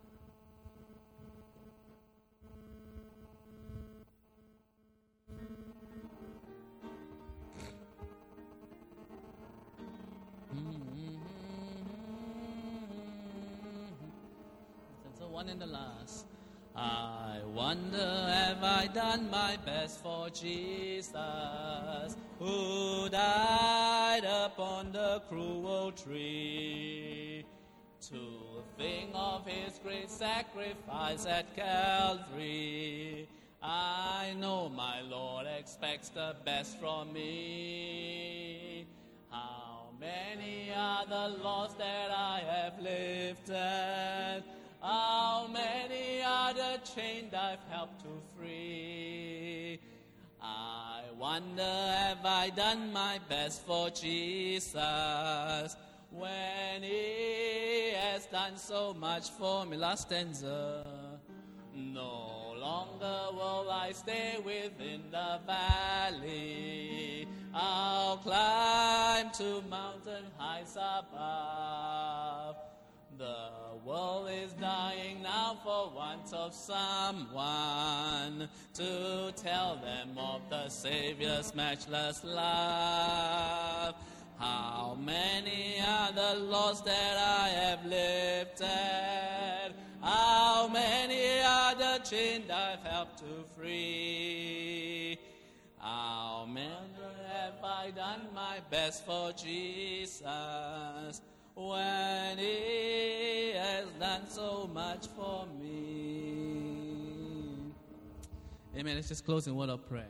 Stanza 1 and the last. I wonder, have I done my best for Jesus, who died upon the cruel tree? To think of His great sacrifice at Calvary, I know my Lord expects the best from me. How many are the lost that I have lifted? How many are the chained I've helped to free? I wonder, have I done my best for Jesus, when He has done so much for me? Last stanza. No longer will I stay within the valley. I'll climb to mountain heights above. The world is dying now for want of someone to tell them of the Savior's matchless love. How many are the lost that I have lifted? How many are the chained I've helped to free? How many have I done my best for Jesus, when He has done so much for me? Amen. Let's just close in a word of prayer.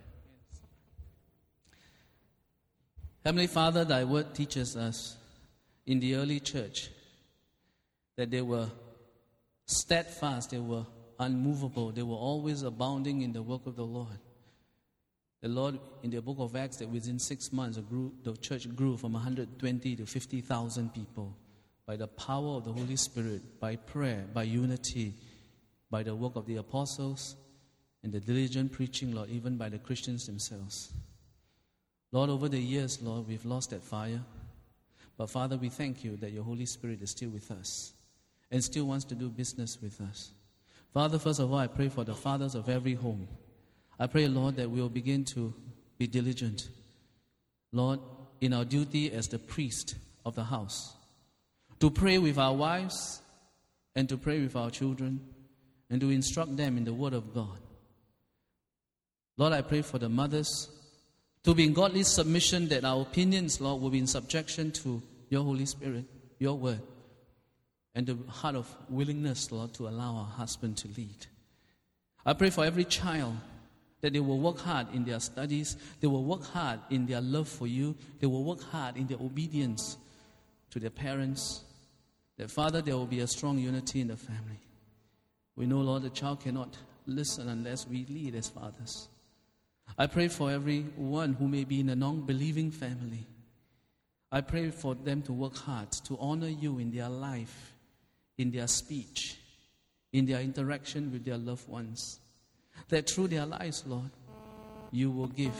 Heavenly Father, Thy word teaches us in the early church that they were steadfast, they were unmovable, they were always abounding in the work of the Lord. The Lord, in the book of Acts, that within 6 months, the church grew from 120 to 50,000 people by the power of the Holy Spirit, by prayer, by unity, by the work of the apostles, and the diligent preaching, Lord, even by the Christians themselves. Lord, over the years, Lord, we've lost that fire. But Father, we thank you that your Holy Spirit is still with us and still wants to do business with us. Father, first of all, I pray for the fathers of every home. I pray, Lord, that we will begin to be diligent, Lord, in our duty as the priest of the house, to pray with our wives and to pray with our children and to instruct them in the Word of God. Lord, I pray for the mothers to be in godly submission, that our opinions, Lord, will be in subjection to your Holy Spirit, your Word. and the heart of willingness, Lord, to allow our husband to lead. I pray for every child that they will work hard in their studies, they will work hard in their love for you, they will work hard in their obedience to their parents, that, Father, there will be a strong unity in the family. We know, Lord, the child cannot listen unless we lead as fathers. I pray for everyone who may be in a non-believing family. I pray for them to work hard, to honor you in their life, in their speech, in their interaction with their loved ones. That through their lives, Lord, you will give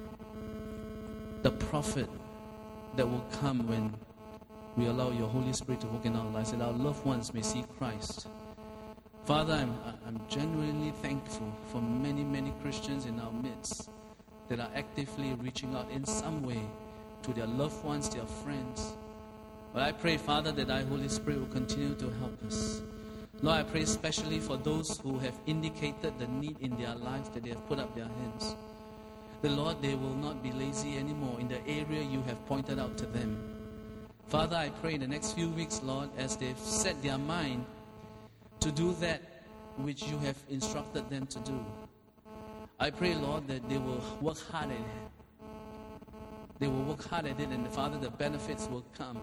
the profit that will come when we allow your Holy Spirit to work in our lives, that our loved ones may see Christ. Father, I'm genuinely thankful for many, many Christians in our midst that are actively reaching out in some way to their loved ones, their friends. But I pray, Father, that thy Holy Spirit will continue to help us. Lord, I pray especially for those who have indicated the need in their lives, that they have put up their hands. The Lord, they will not be lazy anymore in the area you have pointed out to them. Father, I pray in the next few weeks, Lord, as they've set their mind to do that which you have instructed them to do, I pray, Lord, that they will work hard at it. They will work hard at it, and Father, the benefits will come.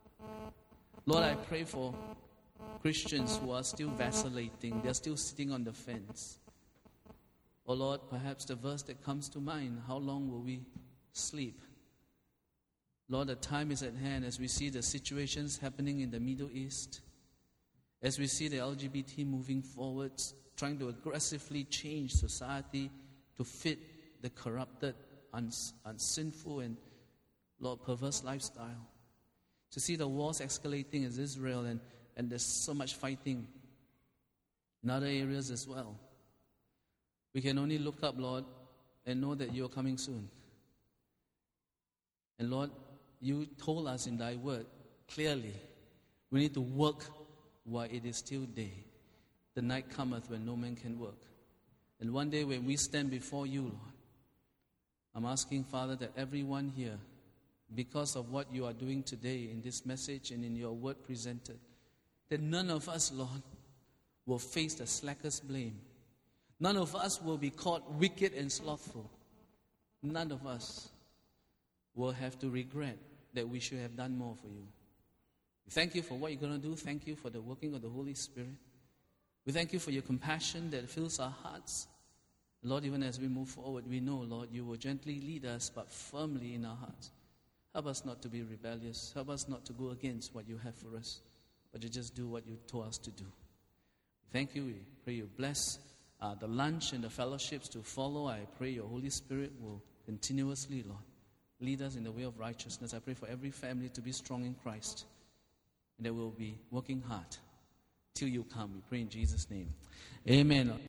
Lord, I pray for Christians who are still vacillating, they're still sitting on the fence. Oh Lord, perhaps the verse that comes to mind, how long will we sleep? Lord, the time is at hand as we see the situations happening in the Middle East, as we see the LGBT moving forward, trying to aggressively change society to fit the corrupted, unsinful, and, Lord, perverse lifestyle. To see the wars escalating in Israel, and there's so much fighting in other areas as well. We can only look up, Lord, and know that you are coming soon. And Lord, you told us in thy word clearly, we need to work while it is still day. The night cometh when no man can work. And one day when we stand before you, Lord, I'm asking, Father, that everyone here, because of what you are doing today in this message and in your word presented, that none of us, Lord, will face the slacker's blame. None of us will be caught wicked and slothful. None of us will have to regret that we should have done more for you. We thank you for what you're going to do. Thank you for the working of the Holy Spirit. We thank you for your compassion that fills our hearts. Lord, even as we move forward, we know, Lord, you will gently lead us, but firmly in our hearts. Help us not to be rebellious. Help us not to go against what you have for us, but to just do what you told us to do. Thank you. We pray you bless the lunch and the fellowships to follow. I pray your Holy Spirit will continuously, Lord, lead us in the way of righteousness. I pray for every family to be strong in Christ, and that we'll be working hard till you come. We pray in Jesus' name. Amen.